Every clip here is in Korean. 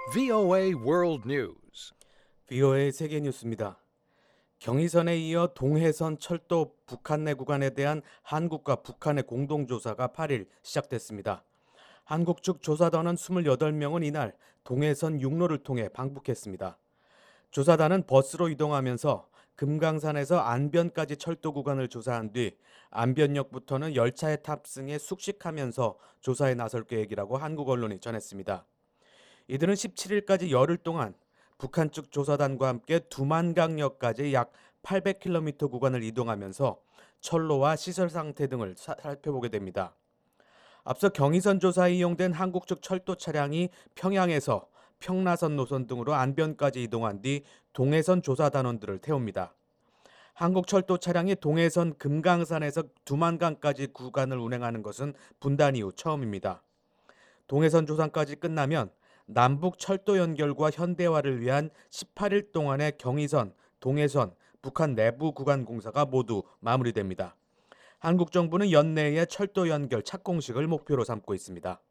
VOA World News. VOA 세계 뉴스입니다. 경의선에 이어 동해선 철도 북한 내 구간에 대한 한국과 북한의 공동조사가 8일 시작됐습니다. 한국 측 조사단원 28명은 이날 동해선 육로를 통해 방북했습니다. 조사단은 버스로 이동하면서 금강산에서 안변까지 철도 구간을 조사한 뒤 안변역부터는 열차에 탑승해 숙식하면서 조사에 나설 계획이라고 한국 언론이 전했습니다. 이들은 17일까지 열흘 동안 북한 측 조사단과 함께 두만강역까지 약 800km 구간을 이동하면서 철로와 시설 상태 등을 살펴보게 됩니다. 앞서 경의선 조사에 이용된 한국 측 철도 차량이 평양에서 평라선 노선 등으로 안변까지 이동한 뒤 동해선 조사단원들을 태웁니다. 한국 철도 차량이 동해선 금강산에서 두만강까지 구간을 운행하는 것은 분단 이후 처음입니다. 동해선 조사까지 끝나면 남북 철도 연결과 현대화를 위한 18일 동안의 경의선, 동해선, 북한 내부 구간 공사가 모두 마무리됩니다. 한국 정부는 연내에 철도 연결 착공식을 목표로 삼고 있습니다.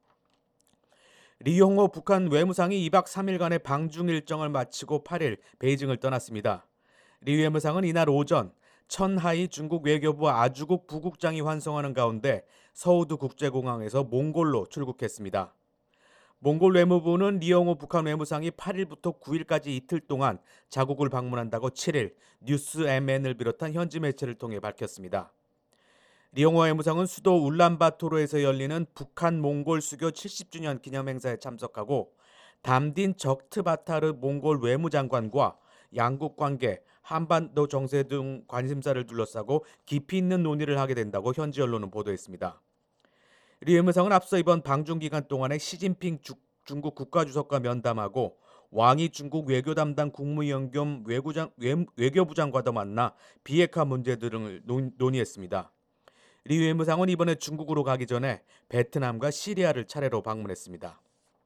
리용호 북한 외무상이 2박 3일간의 방중 일정을 마치고 8일 베이징을 떠났습니다. 리 외무상은 이날 오전 천하이 중국 외교부 아주국 부국장이 환송하는 가운데 서우드 국제공항에서 몽골로 출국했습니다. 몽골 외무부는 리용호 북한 외무상이 8일부터 9일까지 이틀 동안 자국을 방문한다고 7일 뉴스 MN을 비롯한 현지 매체를 통해 밝혔습니다. 리용호 외무상은 수도 울란바토르에서 열리는 북한 몽골 수교 70주년 기념행사에 참석하고 담딘 적트바타르 몽골 외무장관과 양국 관계, 한반도 정세 등 관심사를 둘러싸고 깊이 있는 논의를 하게 된다고 현지 언론은 보도했습니다. 리 외무상은 앞서 이번 방중 기간 동안에 시진핑 중국 국가주석과 면담하고 왕이 중국 외교 담당 국무위원 겸 외교부 장과도 만나 비핵화 문제 등을 논의했습니다. 리 외무상은 이번에 중국으로 가기 전에 베트남과 시리아를 차례로 방문했습니다.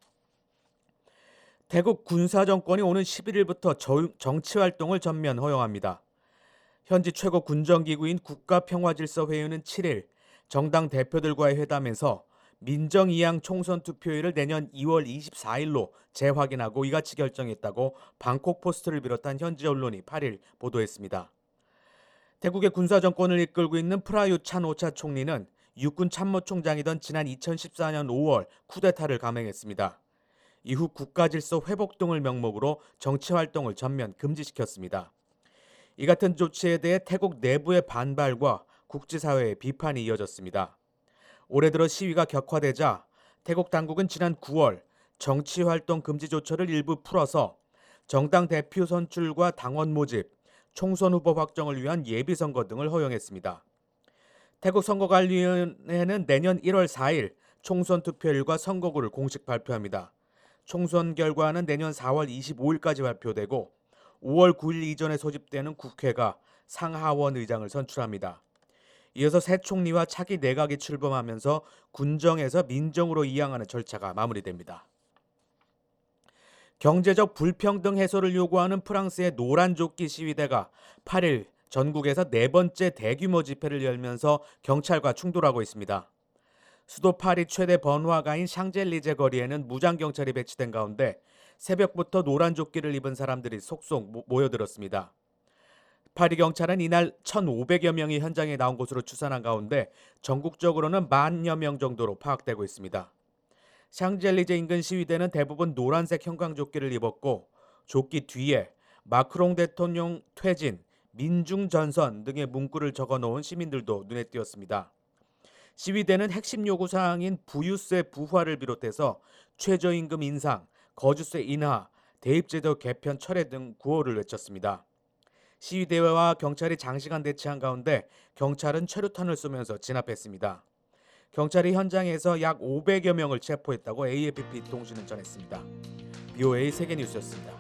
태국 군사정권이 오는 11일부터 정치활동을 전면 허용합니다. 현지 최고 군정기구인 국가평화질서회의는 7일 정당 대표들과의 회담에서 민정이양 총선 투표일을 내년 2월 24일로 재확인하고 이같이 결정했다고 방콕포스트를 비롯한 현지 언론이 8일 보도했습니다. 태국의 군사정권을 이끌고 있는 프라윕 찬오차 총리는 육군 참모총장이던 지난 2014년 5월 쿠데타를 감행했습니다. 이후 국가질서 회복 등을 명목으로 정치활동을 전면 금지시켰습니다. 이 같은 조치에 대해 태국 내부의 반발과 국제사회의 비판이 이어졌습니다. 올해 들어 시위가 격화되자 태국 당국은 지난 9월 정치활동 금지 조처를 일부 풀어서 정당 대표 선출과 당원 모집, 총선 후보 확정을 위한 예비선거 등을 허용했습니다. 태국 선거관리위원회는 내년 1월 4일 총선 투표일과 선거구를 공식 발표합니다. 총선 결과는 내년 4월 25일까지 발표되고 5월 9일 이전에 소집되는 국회가 상하원 의장을 선출합니다. 이어서 새 총리와 차기 내각이 출범하면서 군정에서 민정으로 이양하는 절차가 마무리됩니다. 경제적 불평등 해소를 요구하는 프랑스의 노란조끼 시위대가 8일 전국에서 네 번째 대규모 집회를 열면서 경찰과 충돌하고 있습니다. 수도 파리 최대 번화가인 샹젤리제 거리에는 무장경찰이 배치된 가운데 새벽부터 노란조끼를 입은 사람들이 속속 모여들었습니다. 파리 경찰은 이날 1,500여 명이 현장에 나온 것으로 추산한 가운데 전국적으로는 10,000여 명 정도로 파악되고 있습니다. 샹젤리제 인근 시위대는 대부분 노란색 형광조끼를 입었고 조끼 뒤에 마크롱 대통령 퇴진, 민중전선 등의 문구를 적어놓은 시민들도 눈에 띄었습니다. 시위대는 핵심 요구사항인 부유세 부활을 비롯해서 최저임금 인상, 거주세 인하, 대입제도 개편 철회 등 구호를 외쳤습니다. 시위대와 경찰이 장시간 대치한 가운데 경찰은 최루탄을 쏘면서 진압했습니다. 경찰이 현장에서 약 500여 명을 체포했다고 AFP 통신은 전했습니다. VOA 세계뉴스였습니다.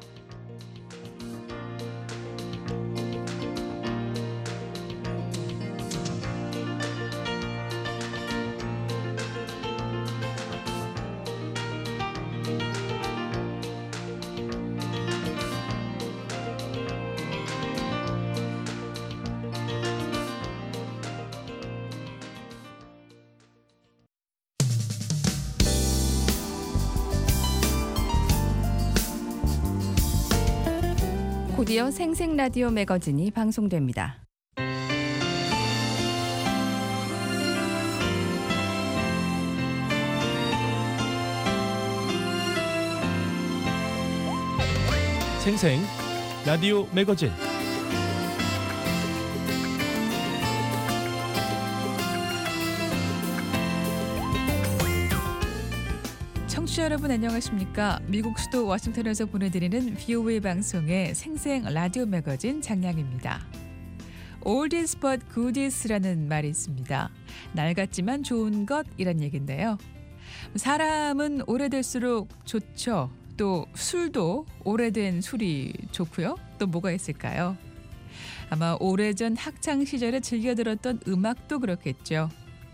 곧이어 생생 라디오 매거진이 방송됩니다. 생생 라디오 매거진. 청취자 여러분 안녕하십니까? 미국 수도 워싱턴에서 보내드리는 VOA 방송의 생생 라디오 매거진 장량입니다. Oldies but goodies라는 말이 있습니다. 낡았지만 좋은 것이란 얘기인데요. 사람은 오래될수록 좋죠. 또 술도 오래된 술이 좋고요. 또 뭐가 있을까요? 아마 오래전 학창 시절에 즐겨 들었던 음악도 그렇겠죠.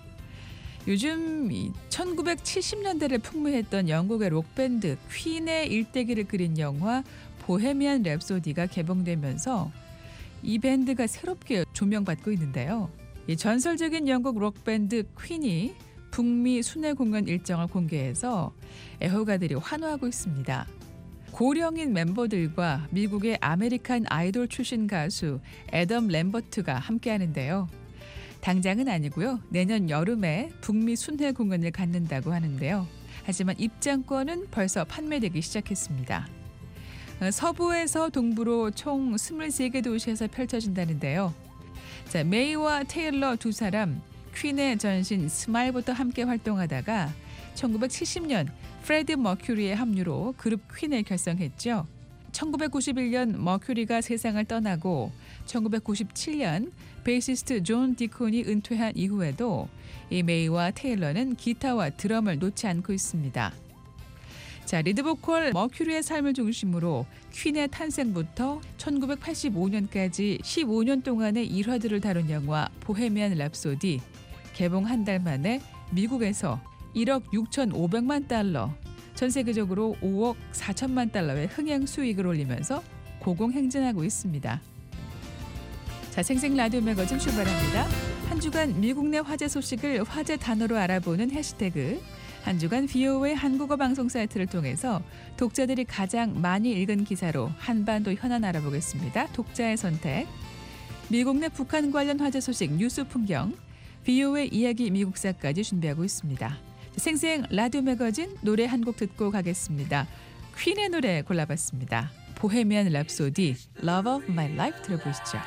요즘 1970년대를 풍미했던 영국의 록밴드 퀸의 일대기를 그린 영화 보헤미안 랩소디가 개봉되면서 이 밴드가 새롭게 조명받고 있는데요. 이 전설적인 영국 록밴드 퀸이 북미 순회 공연 일정을 공개해서 애호가들이 환호하고 있습니다. 고령인 멤버들과 미국의 아메리칸 아이돌 출신 가수 애덤 램버트가 함께하는데요. 당장은 아니고요. 내년 여름에 북미 순회 공연을 갖는다고 하는데요. 하지만 입장권은 벌써 판매되기 시작했습니다. 서부에서 동부로 총 23개 도시에서 펼쳐진다는데요. 자, 메이와 테일러 두 사람 퀸의 전신 스마일부터 함께 활동하다가 1970년 프레디 머큐리의 합류로 그룹 퀸을 결성했죠. 1991년 머큐리가 세상을 떠나고 1997년 베이시스트 존 디콘이 은퇴한 이후에도 이 메이와 테일러는 기타와 드럼을 놓지 않고 있습니다. 자, 리드보컬 머큐리의 삶을 중심으로 퀸의 탄생부터 1985년까지 15년 동안의 일화들을 다룬 영화 보헤미안 랩소디 개봉 한 달 만에 미국에서 1억 6,500만 달러, 전 세계적으로 5억 4천만 달러의 흥행 수익을 올리면서 고공행진하고 있습니다. 자, 생생 라디오 매거진 출발합니다. 한 주간 미국 내 화제 소식을 화제 단어로 알아보는 해시태그, 한 주간 VOA 한국어 방송 사이트를 통해서 독자들이 가장 많이 읽은 기사로 한반도 현안 알아보겠습니다. 독자의 선택, 미국 내 북한 관련 화제 소식 뉴스 풍경, VOA 이야기 미국사까지 준비하고 있습니다. 생생 라디오 매거진 노래 한 곡 듣고 가겠습니다. 퀸의 노래 골라봤습니다. 보헤미안 랩소디 Love of My Life 들어보시죠.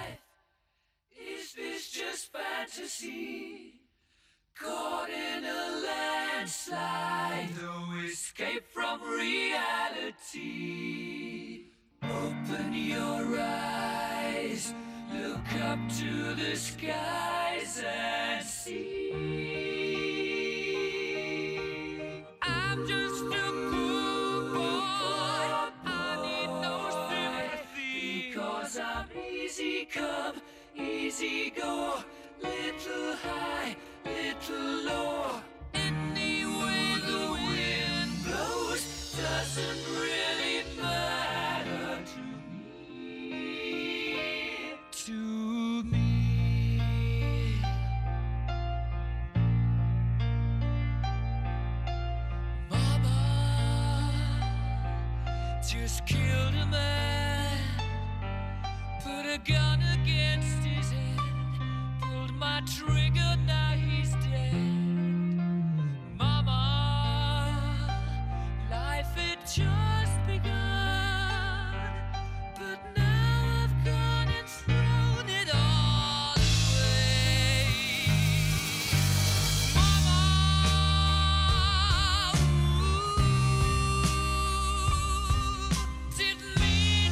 Is this just fantasy? Caught in a landslide, no escape from reality. Open your eyes, look up to the skies and see. I'm just a poor boy, I need no sympathy, because I'm easy come, easy go, little high, little low. Any way the wind blows doesn't really matter to me. To me. Mama just killed a man, put a gun against his head, pulled my trigger, now he's dead. Mama, life had just begun, but now I've gone and thrown it all away. Mama, ooh, didn't mean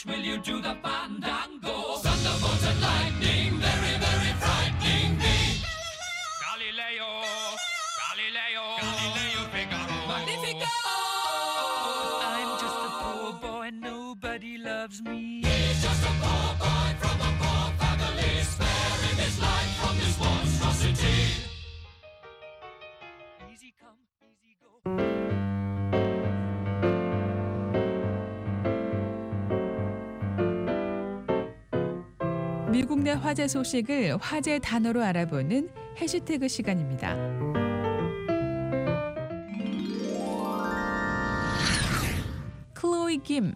which will you do the fandango? Thunderbolts and lightning, very, very frightening me. Galileo, Galileo, Galileo Figaro. Magnifico! I'm just a poor boy, nobody loves me. He's just a poor boy from a poor family, sparing his life from this monstrosity. Easy come, easy go. 미국 내 화제 소식을 화제 단어로 알아보는 해시태그 시간입니다. 클로이 김.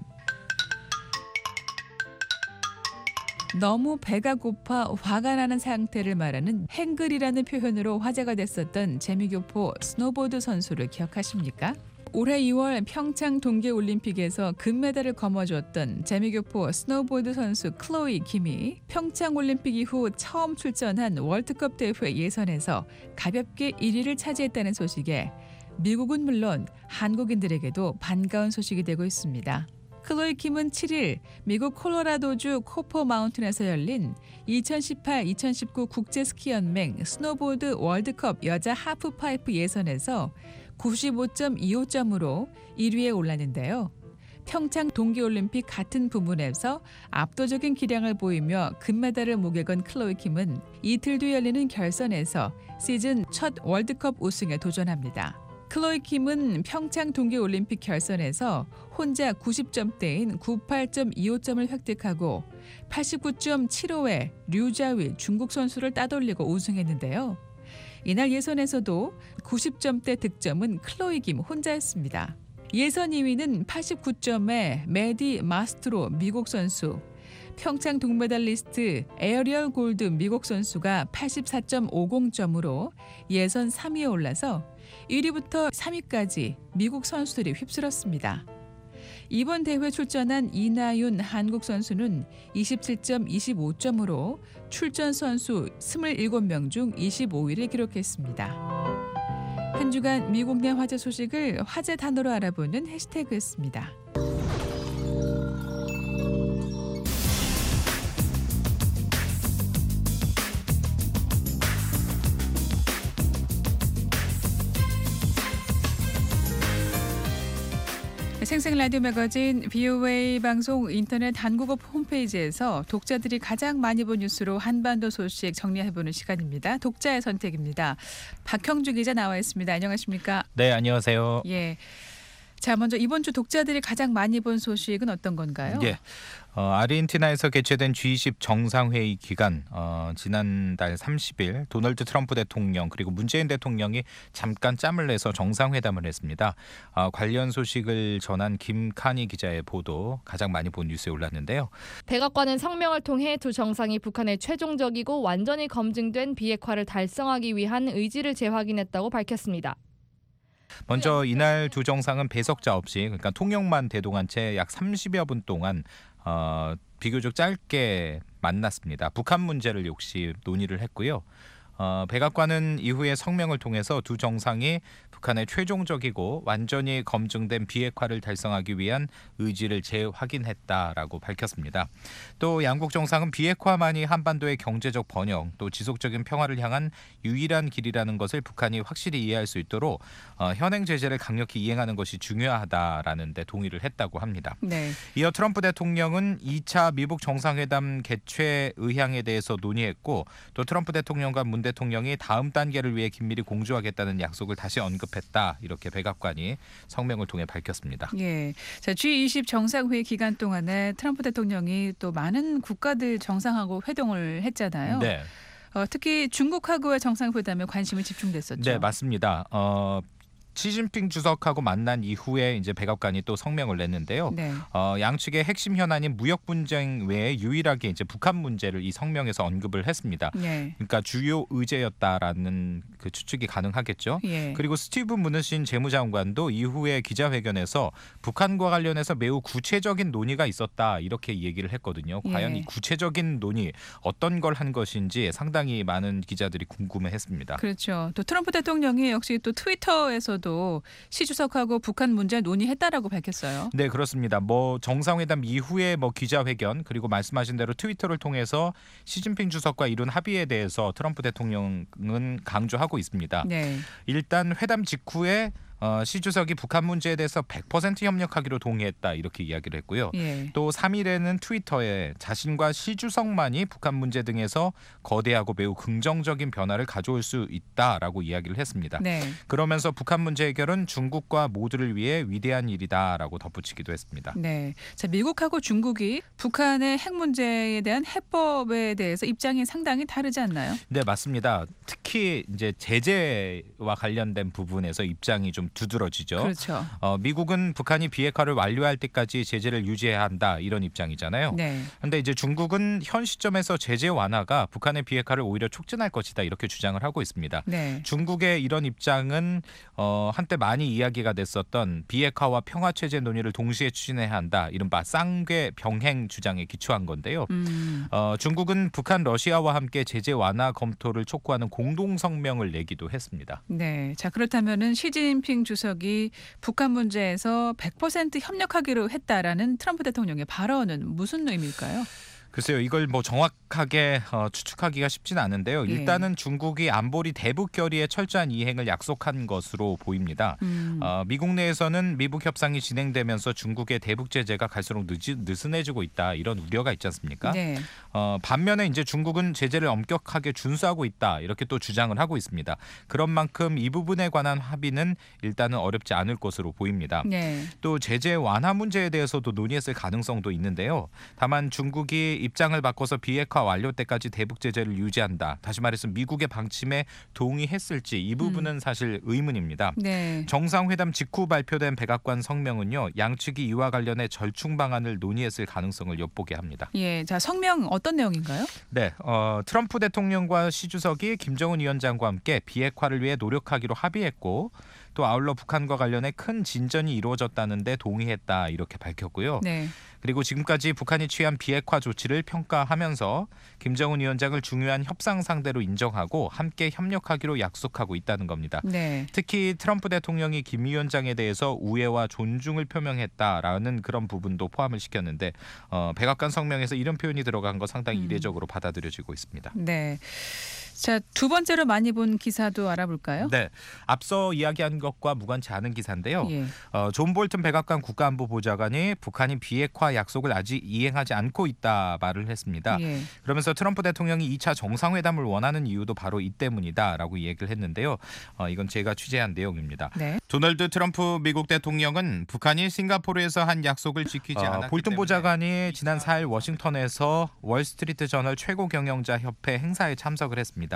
너무 배가 고파 화가 나는 상태를 말하는 행글이라는 표현으로 화제가 됐었던 재미교포 스노보드 선수를 기억하십니까? 올해 2월 평창 동계올림픽에서 금메달을 거머쥐었던 재미교포 스노보드 선수 클로이 김이 평창올림픽 이후 처음 출전한 월드컵 대회 예선에서 가볍게 1위를 차지했다는 소식에 미국은 물론 한국인들에게도 반가운 소식이 되고 있습니다. 클로이 김은 7일 미국 콜로라도주 코퍼 마운틴에서 열린 2018-2019 국제스키연맹 스노보드 월드컵 여자 하프파이프 예선에서 95.25점으로 1위에 올랐는데요. 평창 동계올림픽 같은 부문에서 압도적인 기량을 보이며 금메달을 목에 건 클로이 김은 이틀 뒤 열리는 결선에서 시즌 첫 월드컵 우승에 도전합니다. 클로이 김은 평창 동계올림픽 결선에서 혼자 90점대인 98.25점을 획득하고 89.75의 류자위 중국 선수를 따돌리고 우승했는데요. 이날 예선에서도 90점대 득점은 클로이 김 혼자였습니다. 예선 2위는 89점의 메디 마스트로 미국 선수, 평창 동메달리스트 에어리얼 골드 미국 선수가 84.50점으로 예선 3위에 올라서 1위부터 3위까지 미국 선수들이 휩쓸었습니다. 이번 대회 출전한 이나윤 한국 선수는 27.25점으로 출전 선수 27명 중 25위를 기록했습니다. 한 주간 미국 내 화제 소식을 화제 단어로 알아보는 해시태그였습니다. 생생 라디오 매거진 VOA 방송 인터넷 한국어 홈페이지에서 독자들이 가장 많이 본 뉴스로 한반도 소식 정리해보는 시간입니다. 독자의 선택입니다. 박형주 기자 나와 있습니다. 안녕하십니까? 네, 안녕하세요. 예. 자, 먼저 이번 주 독자들이 가장 많이 본 소식은 어떤 건가요? 예. 아르헨티나에서 개최된 G20 정상회의 기간 지난달 30일 도널드 트럼프 대통령 그리고 문재인 대통령이 잠깐 짬을 내서 정상회담을 했습니다. 관련 소식을 전한 김칸희 기자의 보도 가장 많이 본 뉴스에 올랐는데요. 백악관은 성명을 통해 두 정상이 북한의 최종적이고 완전히 검증된 비핵화를 달성하기 위한 의지를 재확인했다고 밝혔습니다. 먼저 이날 두 정상은 배석자 없이 그러니까 통역만 대동한 채 약 30여 분 동안 비교적 짧게 만났습니다. 북한 문제를 역시 논의를 했고요. 백악관은 이후에 성명을 통해서 두 정상이 북한의 최종적이고 완전히 검증된 비핵화를 달성하기 위한 의지를 재확인했다라고 밝혔습니다. 또 양국 정상은 비핵화만이 한반도의 경제적 번영 또 지속적인 평화를 향한 유일한 길이라는 것을 북한이 확실히 이해할 수 있도록 현행 제재를 강력히 이행하는 것이 중요하다라는 데 동의를 했다고 합니다. 네. 이어 트럼프 대통령은 2차 미북 정상회담 개최 의향에 대해서 논의했고 또 트럼프 대통령과 문 대통령이 다음 단계를 위해 긴밀히 공조하겠다는 약속을 다시 언급했다. 이렇게 백악관이 성명을 통해 밝혔습니다. 예. 자, G20 정상회의 기간 동안에 트럼프 대통령이 또 많은 국가들 정상하고 회동을 했잖아요. 네. 특히 중국하고의 정상회담에 관심이 집중됐었죠. 네, 맞습니다. 시진핑 주석하고 만난 이후에 이제 백악관이 또 성명을 냈는데요. 네. 양측의 핵심 현안인 무역 분쟁 외에 유일하게 이제 북한 문제를 이 성명에서 언급을 했습니다. 예. 그러니까 주요 의제였다라는 그 추측이 가능하겠죠. 예. 그리고 스티브 무누신 재무장관도 이후에 기자회견에서 북한과 관련해서 매우 구체적인 논의가 있었다 이렇게 얘기를 했거든요. 과연 예. 이 구체적인 논의 어떤 걸 한 것인지 상당히 많은 기자들이 궁금해했습니다. 그렇죠. 또 트럼프 대통령이 역시 또 트위터에서도 통해서도 시 주석하고 북한 문제 논의했다라고 밝혔어요. 네, 그렇습니다. 뭐 정상회담 이후에 뭐 기자회견 그리고 말씀하신 대로 트위터를 통해서 시진핑 주석과 이룬 합의에 대해서 트럼프 대통령은 강조하고 있습니다. 네. 일단 회담 직후에 시 주석이 북한 문제에 대해서 100% 협력하기로 동의했다 이렇게 이야기를 했고요. 예. 또 3일에는 트위터에 자신과 시 주석만이 북한 문제 등에서 거대하고 매우 긍정적인 변화를 가져올 수 있다라고 이야기를 했습니다. 네. 그러면서 북한 문제 해결은 중국과 모두를 위해 위대한 일이다라고 덧붙이기도 했습니다. 네. 자, 미국하고 중국이 북한의 핵 문제에 대한 해법에 대해서 입장이 상당히 다르지 않나요? 네, 맞습니다. 특히 이제 제재와 관련된 부분에서 입장이 좀 두드러지죠. 그렇죠. 미국은 북한이 비핵화를 완료할 때까지 제재를 유지해야 한다 이런 입장이잖아요. 네. 그런데 이제 중국은 현 시점에서 제재 완화가 북한의 비핵화를 오히려 촉진할 것이다 이렇게 주장을 하고 있습니다. 네. 중국의 이런 입장은 한때 많이 이야기가 됐었던 비핵화와 평화 체제 논의를 동시에 추진해야 한다 이른바 쌍궤 병행 주장에 기초한 건데요. 중국은 북한 러시아와 함께 제재 완화 검토를 촉구하는 공동 성명을 내기도 했습니다. 네. 자, 그렇다면은 시진핑 주석이 북한 문제에서 100% 협력하기로 했다라는 트럼프 대통령의 발언은 무슨 의미일까요? 글쎄요, 이걸 뭐 정확하게 추측하기가 쉽진 않은데요. 예. 일단은 중국이 안보리 대북 결의의 철저한 이행을 약속한 것으로 보입니다. 미국 내에서는 미북 협상이 진행되면서 중국의 대북 제재가 갈수록 느슨해지고 있다 이런 우려가 있지 않습니까? 네. 반면에 이제 중국은 제재를 엄격하게 준수하고 있다 이렇게 또 주장을 하고 있습니다. 그런 만큼 이 부분에 관한 합의는 일단은 어렵지 않을 것으로 보입니다. 네. 또 제재 완화 문제에 대해서도 논의했을 가능성도 있는데요. 다만 중국이 입장을 바꿔서 비핵화 완료 때까지 대북 제재를 유지한다. 다시 말해서 미국의 방침에 동의했을지 이 부분은 사실 의문입니다. 네. 정상회담 직후 발표된 백악관 성명은요. 양측이 이와 관련해 절충 방안을 논의했을 가능성을 엿보게 합니다. 예. 자, 성명 어떤 내용인가요? 네, 트럼프 대통령과 시 주석이 김정은 위원장과 함께 비핵화를 위해 노력하기로 합의했고 또 아울러 북한과 관련해 큰 진전이 이루어졌다는 데 동의했다 이렇게 밝혔고요. 네. 그리고 지금까지 북한이 취한 비핵화 조치를 평가하면서 김정은 위원장을 중요한 협상 상대로 인정하고 함께 협력하기로 약속하고 있다는 겁니다. 네. 특히 트럼프 대통령이 김 위원장에 대해서 우애와 존중을 표명했다라는 그런 부분도 포함을 시켰는데 백악관 성명에서 이런 표현이 들어간 거 상당히 이례적으로 받아들여지고 있습니다. 네. 자, 두 번째로 많이 본 기사도 알아볼까요? 네, 앞서 이야기한 것과 무관치 않은 기사인데요. 예. 존 볼튼 백악관 국가안보보좌관이 북한이 비핵화 약속을 아직 이행하지 않고 있다 말을 했습니다. 예. 그러면서 트럼프 대통령이 2차 정상회담을 원하는 이유도 바로 이 때문이다라고 얘기를 했는데요. 이건 제가 취재한 내용입니다. 네. 도널드 트럼프 미국 대통령은 북한이 싱가포르에서 한 약속을 지키지 않았기 볼튼 보좌관이 지난 4일 워싱턴에서 월스트리트 저널 최고 경영자 협회 행사에 참석을 했습니다.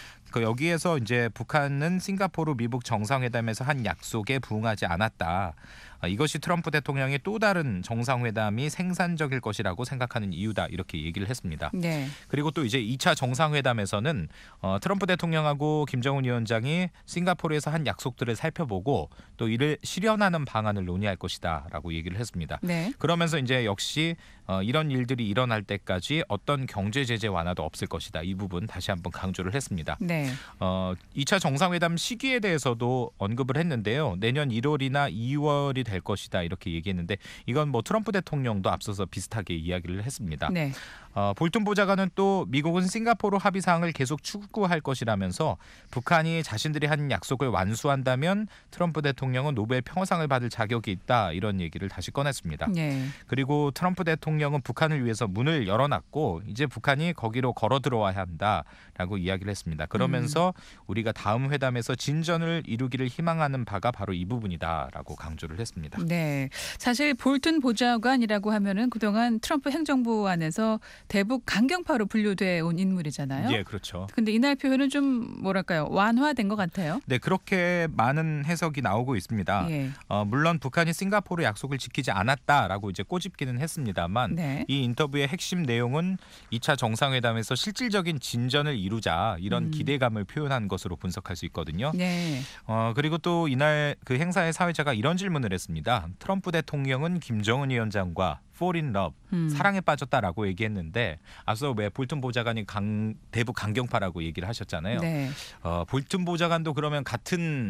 여기에서 이제 북한은 싱가포르 미북 정상회담에서 한 약속에 부응하지 않았다. 이것이 트럼프 대통령의 또 다른 정상회담이 생산적일 것이라고 생각하는 이유다 이렇게 얘기를 했습니다. 네. 그리고 또 이제 2차 정상회담에서는 트럼프 대통령하고 김정은 위원장이 싱가포르에서 한 약속들을 살펴보고 또 이를 실현하는 방안을 논의할 것이다라고 얘기를 했습니다. 네. 그러면서 이제 역시 이런 일들이 일어날 때까지 어떤 경제 제재 완화도 없을 것이다. 이 부분 다시 한번 강조를 했습니다. 네. 2차 정상회담 시기에 대해서도 언급을 했는데요. 내년 1월이나 2월이 될 것이다 이렇게 얘기했는데 이건 뭐 트럼프 대통령도 앞서서 비슷하게 이야기를 했습니다. 네. 볼튼 보좌관은 또 미국은 싱가포르 합의 사항을 계속 추구할 것이라면서 북한이 자신들이 한 약속을 완수한다면 트럼프 대통령은 노벨 평화상을 받을 자격이 있다 이런 얘기를 다시 꺼냈습니다. 네. 그리고 트럼프 대통령은 북한을 위해서 문을 열어놨고 이제 북한이 거기로 걸어 들어와야 한다라고 이야기를 했습니다. 그러면서 우리가 다음 회담에서 진전을 이루기를 희망하는 바가 바로 이 부분이다라고 강조를 했습니다. 네. 사실 볼튼 보좌관이라고 하면은 그동안 트럼프 행정부 안에서 대북 강경파로 분류돼 온 인물이잖아요. 예, 그렇죠. 근데 이날 표현은 좀 뭐랄까요? 완화된 것 같아요. 네, 그렇게 많은 해석이 나오고 있습니다. 예. 물론 북한이 싱가포르 약속을 지키지 않았다라고 이제 꼬집기는 했습니다만 네. 이 인터뷰의 핵심 내용은 2차 정상회담에서 실질적인 진전을 이루자 이런 기대감을 표현한 것으로 분석할 수 있거든요. 네. 그리고 또 이날 그 행사의 사회자가 이런 질문을 했습니다. 트럼프 대통령은 김정은 위원장과 fall in love, 사랑에 빠졌다라고 얘기했는데 앞서 왜 볼튼 보좌관이 대북 강경파라고 얘기를 하셨잖아요. 네. 볼튼 보좌관도 그러면 같은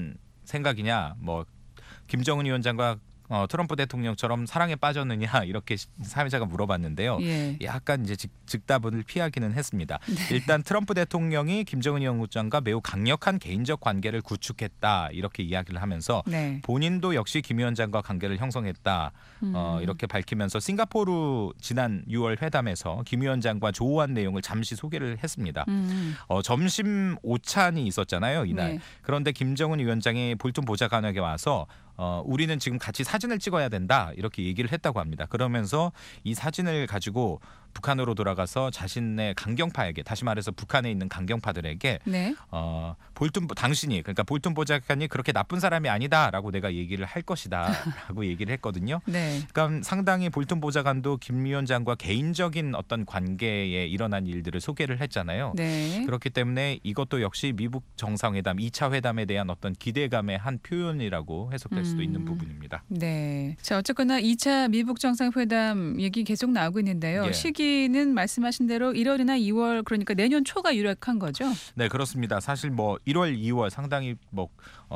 생각이냐, 뭐 김정은 위원장과 트럼프 대통령처럼 사랑에 빠졌느냐 이렇게 사회자가 물어봤는데요. 예. 약간 이제 즉답을 피하기는 했습니다. 네. 일단 트럼프 대통령이 김정은 위원장과 매우 강력한 개인적 관계를 구축했다 이렇게 이야기를 하면서 네. 본인도 역시 김 위원장과 관계를 형성했다 이렇게 밝히면서 싱가포르 지난 6월 회담에서 김 위원장과 조우한 내용을 잠시 소개를 했습니다. 점심 오찬이 있었잖아요 이날. 네. 그런데 김정은 위원장이 볼튼 보좌관에게 와서 우리는 지금 같이 사진을 찍어야 된다 이렇게 얘기를 했다고 합니다. 그러면서 이 사진을 가지고 북한으로 돌아가서 자신의 강경파에게, 다시 말해서 북한에 있는 강경파들에게 네. 당신이, 그러니까 볼튼 보좌관이 그렇게 나쁜 사람이 아니다라고 내가 얘기를 할 것이다라고 얘기를 했거든요. 네. 그러니까 상당히 볼튼 보좌관도 김 위원장과 개인적인 어떤 관계에 일어난 일들을 소개를 했잖아요. 네. 그렇기 때문에 이것도 역시 미북 정상회담 2차 회담에 대한 어떤 기대감의 한 표현이라고 해석될 수도 있는 부분입니다. 네. 자, 어쨌거나 2차 미북 정상회담 얘기 계속 나오고 있는데요. 예. 시기는 말씀하신 대로 1월이나 2월, 그러니까 내년 초가 유력한 거죠? 네, 그렇습니다. 사실 뭐 1월, 2월 상당히 뭐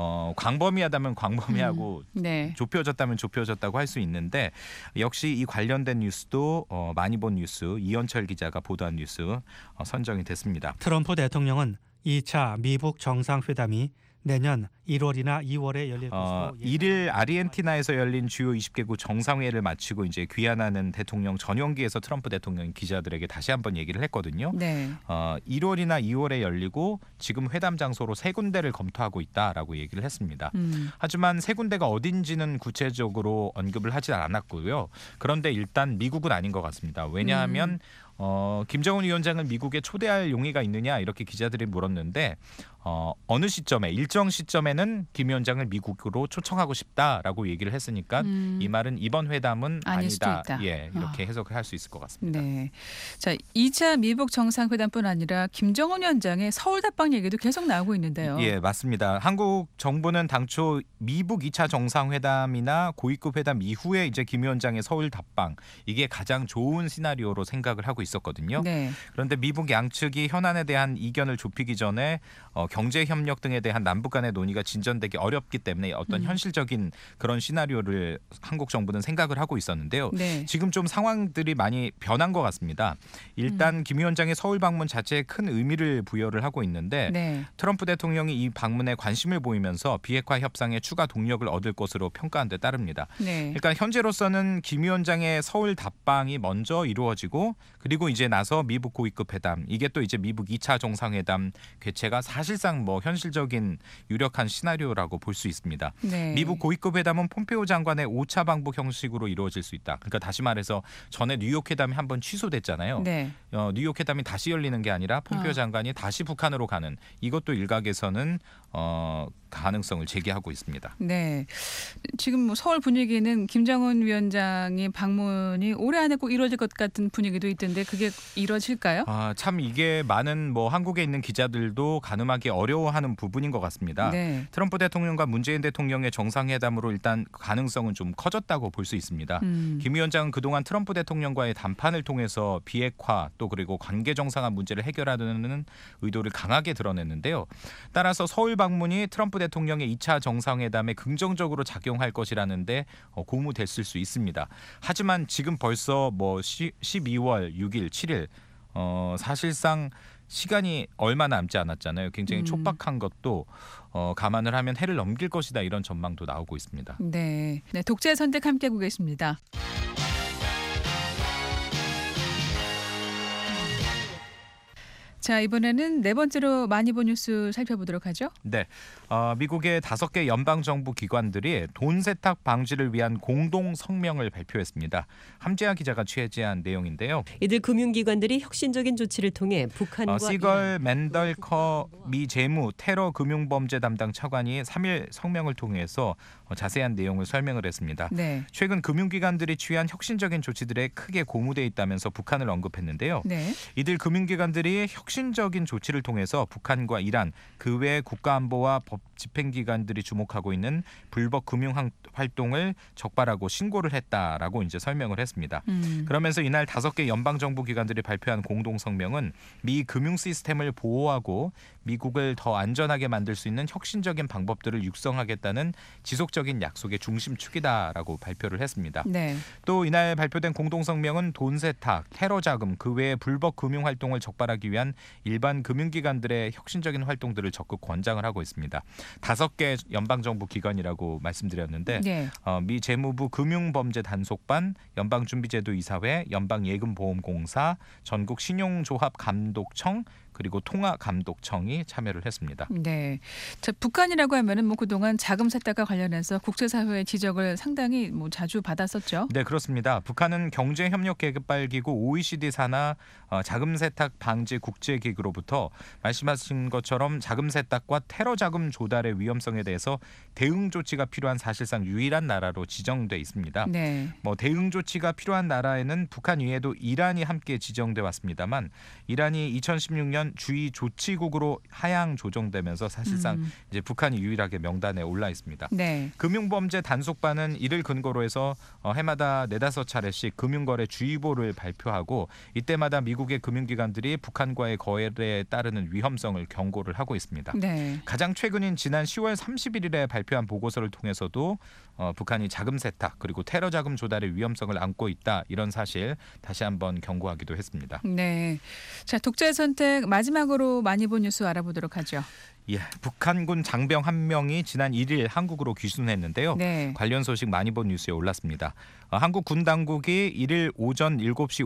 광범위하다면 광범위하고 네. 좁혀졌다면 좁혀졌다고 할 수 있는데 역시 이 관련된 뉴스도 많이 본 뉴스, 이현철 기자가 보도한 뉴스 선정이 됐습니다. 트럼프 대통령은 2차 미북 정상회담이 내년 1월이나 2월에 열릴 것으로 1일 아르헨티나에서 열린 주요 20개국 정상회의를 마치고 이제 귀환하는 대통령 전용기에서 트럼프 대통령이 기자들에게 다시 한번 얘기를 했거든요. 네. 1월이나 2월에 열리고 지금 회담 장소로 3군데를 검토하고 있다라고 얘기를 했습니다. 하지만 3군데가 어딘지는 구체적으로 언급을 하지 않았고요. 그런데 일단 미국은 아닌 것 같습니다. 왜냐하면 김정은 위원장을 미국에 초대할 용의가 있느냐 이렇게 기자들이 물었는데 어느 시점에, 일정 시점에는 김 위원장을 미국으로 초청하고 싶다라고 얘기를 했으니까 이 말은 이번 회담은 아닐 수도 아니다. 있다. 예, 이렇게 해석을 할 수 있을 것 같습니다. 네. 자, 2차 미북 정상회담뿐 아니라 김정은 위원장의 서울 답방 얘기도 계속 나오고 있는데요. 예, 맞습니다. 한국 정부는 당초 미북 2차 정상회담이나 고위급 회담 이후에 이제 김 위원장의 서울 답방, 이게 가장 좋은 시나리오로 생각을 하고 있었거든요. 네. 그런데 미북 양측이 현안에 대한 이견을 좁히기 전에 경제 협력 등에 대한 남북 간의 논의가 진전되기 어렵기 때문에 어떤 현실적인 그런 시나리오를 한국 정부는 생각을 하고 있었는데요. 네. 지금 좀 상황들이 많이 변한 것 같습니다. 일단 김 위원장의 서울 방문 자체에 큰 의미를 부여를 하고 있는데 네. 트럼프 대통령이 이 방문에 관심을 보이면서 비핵화 협상에 추가 동력을 얻을 것으로 평가한 데 따릅니다. 네. 그러니까 현재로서는 김 위원장의 서울 답방이 먼저 이루어지고 그리고 이제 나서 미북 고위급 회담, 이게 또 이제 미북 2차 정상회담 개최가 사실상 뭐 현실적인 유력한 시나리오라고 볼 수 있습니다. 네. 미북 고위급 회담은 폼페오 장관의 5차 방북 형식으로 이루어질 수 있다. 그러니까 다시 말해서 전에 뉴욕 회담이 한번 취소됐잖아요. 네. 뉴욕 회담이 다시 열리는 게 아니라 폼페오 장관이 다시 북한으로 가는, 이것도 일각에서는 가능성을 제기하고 있습니다. 네. 지금 뭐 서울 분위기는 김정은 위원장의 방문이 올해 안에 꼭 이루어질 것 같은 분위기도 있던데 그게 이루어질까요? 참 이게 많은 뭐 한국에 있는 기자들도 가늠하기 어려워하는 부분인 것 같습니다. 네. 트럼프 대통령과 문재인 대통령의 정상회담으로 일단 가능성은 좀 커졌다고 볼 수 있습니다. 김 위원장은 그동안 트럼프 대통령과의 담판을 통해서 비핵화 또 그리고 관계 정상화 문제를 해결하려는 의도를 강하게 드러냈는데요. 따라서 서울 방문이 트럼프 대통령의 2차 정상회담에 긍정적으로 작용할 것이라는데 고무됐을 수 있습니다. 하지만 지금 벌써 뭐 12월 6일, 7일 사실상 시간이 얼마 남지 않았잖아요. 굉장히 촉박한 것도 감안을 하면 해를 넘길 것이다, 이런 전망도 나오고 있습니다. 네. 네, 독재 선택 함께하고 계십니다. 자, 이번에는 네 번째로 많이 본 뉴스 살펴보도록 하죠. 네, 미국의 5개 연방정부 기관들이 돈 세탁 방지를 위한 공동 성명을 발표했습니다. 함재하 기자가 취재한 내용인데요. 이들 금융기관들이 혁신적인 조치를 통해 북한과 시걸 맨덜커 미 재무 테러 금융범죄 담당 차관이 3일 성명을 통해서 자세한 내용을 설명을 했습니다. 네. 최근 금융기관들이 취한 혁신적인 조치들에 크게 고무돼 있다면서 북한을 언급했는데요. 네. 이들 금융기관들이 혁신 혁신적인 조치를 통해서 북한과 이란 그 외 국가안보와 법 집행기관들이 주목하고 있는 불법 금융 활동을 적발하고 신고를 했다라고 이제 설명을 했습니다. 그러면서 이날 5개 연방정부 기관들이 발표한 공동성명은 미 금융 시스템을 보호하고 미국을 더 안전하게 만들 수 있는 혁신적인 방법들을 육성하겠다는 지속적인 약속의 중심축이다라고 발표를 했습니다. 네. 또 이날 발표된 공동성명은 돈 세탁, 테러 자금, 그 외의 불법 금융 활동을 적발하기 위한 일반 금융기관들의 혁신적인 활동들을 적극 권장을 하고 있습니다. 5개 연방정부 기관이라고 말씀드렸는데 네. 미 재무부 금융범죄단속반, 연방준비제도 이사회, 연방예금보험공사, 전국 신용조합감독청 그리고 통화감독청이 참여를 했습니다. 네. 자, 북한이라고 하면은 뭐 그동안 자금 세탁과 관련해서 국제사회의 지적을 상당히 뭐 자주 받았었죠. 네, 그렇습니다. 북한은 경제협력개발기구 OECD 산하 자금 세탁 방지 국제기구로부터 말씀하신 것처럼 자금 세탁과 테러 자금 조달의 위험성에 대해서 대응 조치가 필요한 사실상 유일한 나라로 지정돼 있습니다. 네. 뭐 대응 조치가 필요한 나라에는 북한 외에도 이란이 함께 지정돼 왔습니다만 이란이 2016년 주의 조치국으로 하향 조정되면서 사실상 이제 북한이 유일하게 명단에 올라 있습니다. 네. 금융범죄 단속반은 이를 근거로 해서 해마다 4-5차례씩 금융거래 주의보를 발표하고 이때마다 미국의 금융기관들이 북한과의 거래에 따르는 위험성을 경고를 하고 있습니다. 네. 가장 최근인 지난 10월 31일에 발표한 보고서를 통해서도 북한이 자금 세탁 그리고 테러 자금 조달의 위험성을 안고 있다 이런 사실 다시 한번 경고하기도 했습니다. 네. 자, 독재 선택 마지막으로 많이 본 뉴스 알아보도록 하죠. 예, 북한군 장병 한 명이 지난 1일 한국으로 귀순했는데요. 네. 관련 소식 많이 본 뉴스에 올랐습니다. 한국 군 당국이 1일 오전 7시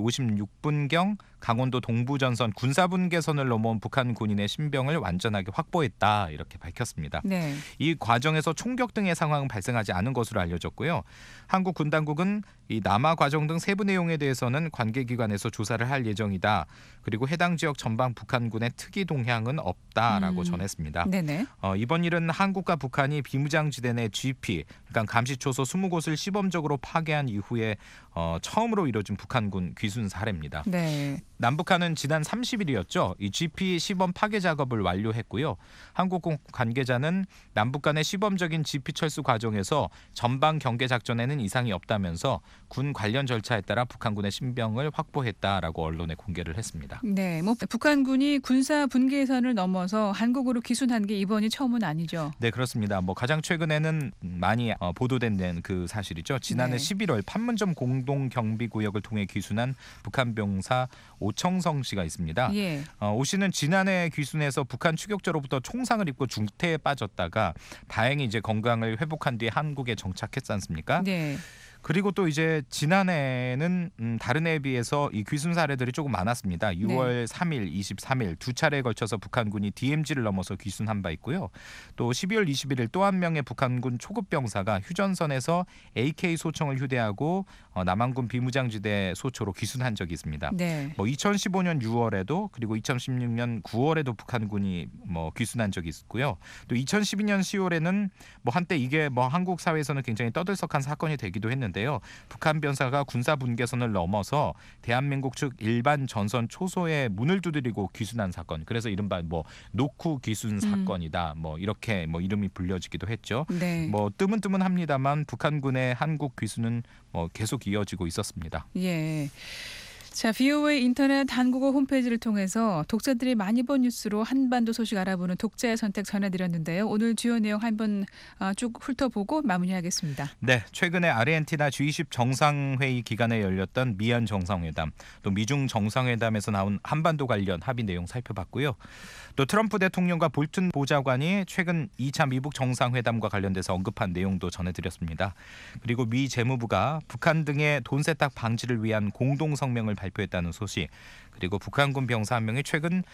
56분경 강원도 동부전선 군사분계선을 넘어온 북한 군인의 신병을 완전하게 확보했다 이렇게 밝혔습니다. 네. 이 과정에서 총격 등의 상황은 발생하지 않은 것으로 알려졌고요. 한국 군 당국은 이 남하 과정 등 세부 내용에 대해서는 관계기관에서 조사를 할 예정이다. 그리고 해당 지역 전방 북한군의 특이 동향은 없다라고 전했습니다. 네네. 이번 일은 한국과 북한이 비무장지대 내 GP, 그러니까 감시초소 20곳을 시범적으로 파괴한 이후에 처음으로 이뤄진 북한군 귀순 사례입니다. 네. 남북한은 지난 30일이었죠. 이 GP 시범 파괴 작업을 완료했고요. 한국군 관계자는 남북 간의 시범적인 GP 철수 과정에서 전방 경계 작전에는 이상이 없다면서 군 관련 절차에 따라 북한군의 신병을 확보했다라고 언론에 공개를 했습니다. 네, 뭐 북한군이 군사 분계선을 넘어서 한국으로 귀순한 게 이번이 처음은 아니죠. 네, 그렇습니다. 뭐 가장 최근에는 많이 보도된 그 사실이죠. 지난해 네. 11월 판문점 공동경비구역을 통해 귀순한 북한 병사 오청성 씨가 있습니다. 예. 오 씨는 지난해 귀순해서 북한 추격자로부터 총상을 입고 중태에 빠졌다가 다행히 이제 건강을 회복한 뒤에 한국에 정착했지 않습니까? 네. 그리고 또 이제 지난해에는 다른 해에 비해서 이 귀순 사례들이 조금 많았습니다. 6월 3일, 23일 두 차례에 걸쳐서 북한군이 DMZ를 넘어서 귀순한 바 있고요. 또 12월 21일 또 한 명의 북한군 초급 병사가 휴전선에서 AK 소총을 휴대하고 남한군 비무장지대 소초로 귀순한 적이 있습니다. 네. 뭐 2015년 6월에도 그리고 2016년 9월에도 북한군이 뭐 귀순한 적이 있고요. 또 2012년 10월에는 뭐 한때 이게 뭐 한국 사회에서는 굉장히 떠들썩한 사건이 되기도 했는데요. 북한 병사가 군사 분계선을 넘어서 대한민국 측 일반 전선 초소에 문을 두드리고 귀순한 사건. 그래서 이른바 뭐 노쿠 귀순 사건이다. 뭐 이렇게 뭐 이름이 불려지기도 했죠. 네. 뭐 뜨문뜨문합니다만 북한군의 한국 귀순은 뭐 계속 이어지고 있었습니다. 예. 자, VOA 인터넷 한국어 홈페이지를 통해서 독자들이 많이 본 뉴스로 한반도 소식 알아보는 독자의 선택 전해드렸는데요. 오늘 주요 내용 한번 쭉 훑어보고 마무리하겠습니다. 네, 최근에 아르헨티나 G20 정상회의 기간에 열렸던 미한 정상회담, 또 미중 정상회담에서 나온 한반도 관련 합의 내용 살펴봤고요. 또 트럼프 대통령과 볼튼 보좌관이 최근 2차 미북 정상회담과 관련돼서 언급한 내용도 전해드렸습니다. 그리고 미 재무부가 북한 등의 돈 세탁 방지를 위한 공동성명을 발표했다는 소식, 그리고 북한군 병사 한 명이 최근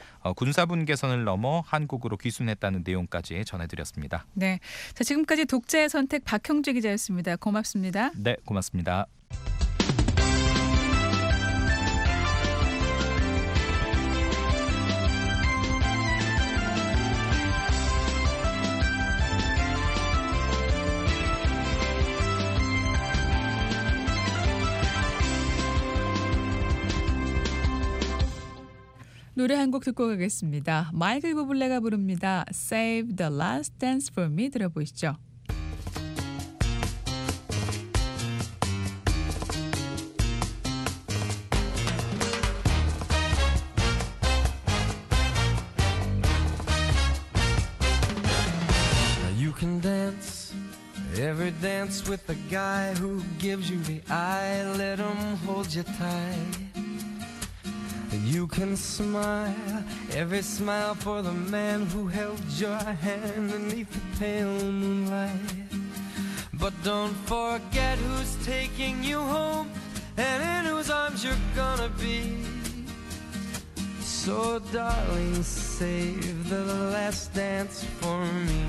군사분계선을 넘어 한국으로 귀순했다는 내용까지 전해드렸습니다. 네, 자, 지금까지 독자의 선택 박형재 기자였습니다. 고맙습니다. 네, 고맙습니다. 노래 한 곡 듣고 가겠습니다. 마이클 부블레가 부릅니다. Save the Last Dance for Me 들어보시죠. You can dance every dance with the guy who gives you the eye. Let him hold you tight. You can smile every smile for the man who held your hand beneath the pale moonlight. But don't forget who's taking you home and in whose arms you're gonna be. So darling, save the last dance for me.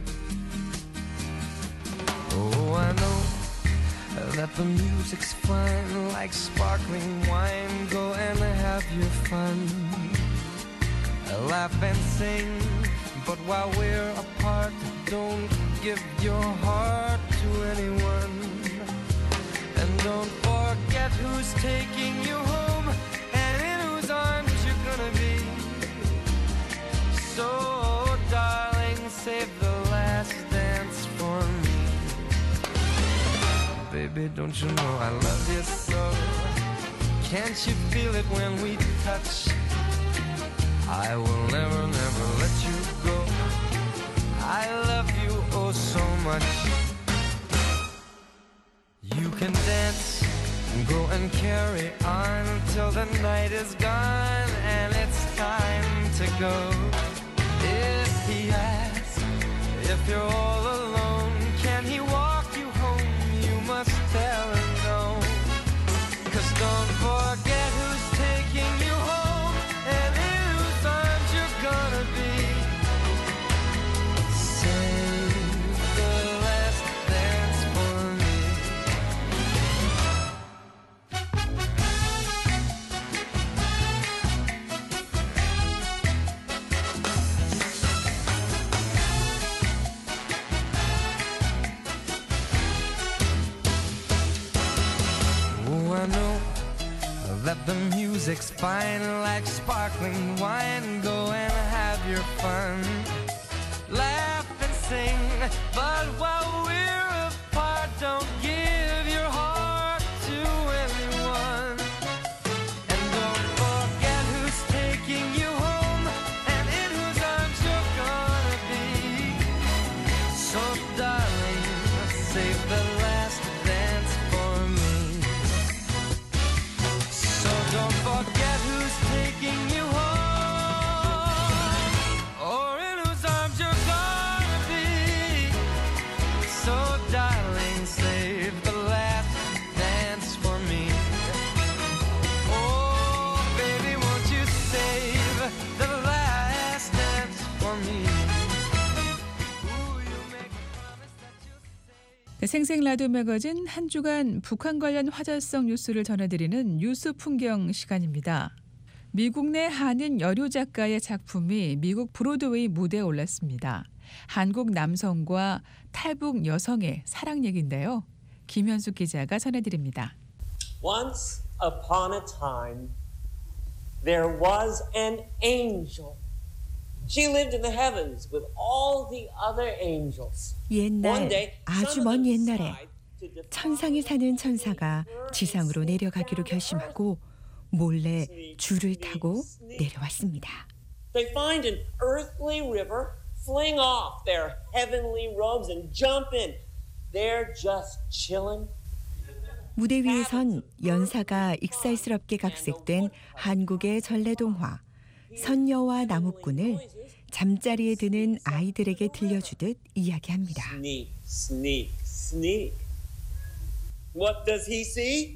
Oh, I know that the music's fine, like sparkling wine. Go and have your fun, laugh and sing. But while we're apart, don't give your heart to anyone. And don't forget who's taking you home and in whose arms you're gonna be. So darling, save the last dance for me. Baby, don't you know I love you so? Can't you feel it when we touch? I will never, never let you go. I love you oh so much. You can dance, go and carry on till the night is gone and it's time to go. If he asks if you're all alone, can he walk you home? You must tell him no. 'Cause don't forget who's taking you home and in whose arms you're gonna be. Save the last dance for me. Oh, I know that the music's fine, like sparkling wine. Go and have your fun, laugh and sing. But while we're apart, don't give your heart to anyone. And don't forget who's taking you home and in whose arms you're gonna be. So darling, save the last dance for me. So don't forget who's taking you home or in whose arms you're gonna be. So darling, save the last dance for me. Oh baby, won't you save the last dance for me. Ooh, you make a promise that you'll save. 네, 생생 라디오 매거진 한 주간 북한 관련 화제성 뉴스를 전해드리는 뉴스 풍경 시간입니다. 미국 내 한인 여류 작가의 작품이 미국 브로드웨이 무대에 올랐습니다. 한국 남성과 탈북 여성의 사랑 얘기인데요. 김현숙 기자가 전해드립니다. Once upon a time, there was an angel. She lived in the heavens with all the other angels. 옛날, 아주 먼 옛날에 천상에 사는 천사가 지상으로 내려가기로 결심하고 몰래 줄을 타고 내려왔습니다. They find an earthly river, fling off their heavenly robes and jump in. They're just chilling. 무대 위에선 연사가 익살스럽게 각색된 한국의 전래동화 선녀와 나무꾼을 잠자리에 드는 아이들에게 들려주듯 이야기합니다. Sneak, sneak, sneak. What does he see?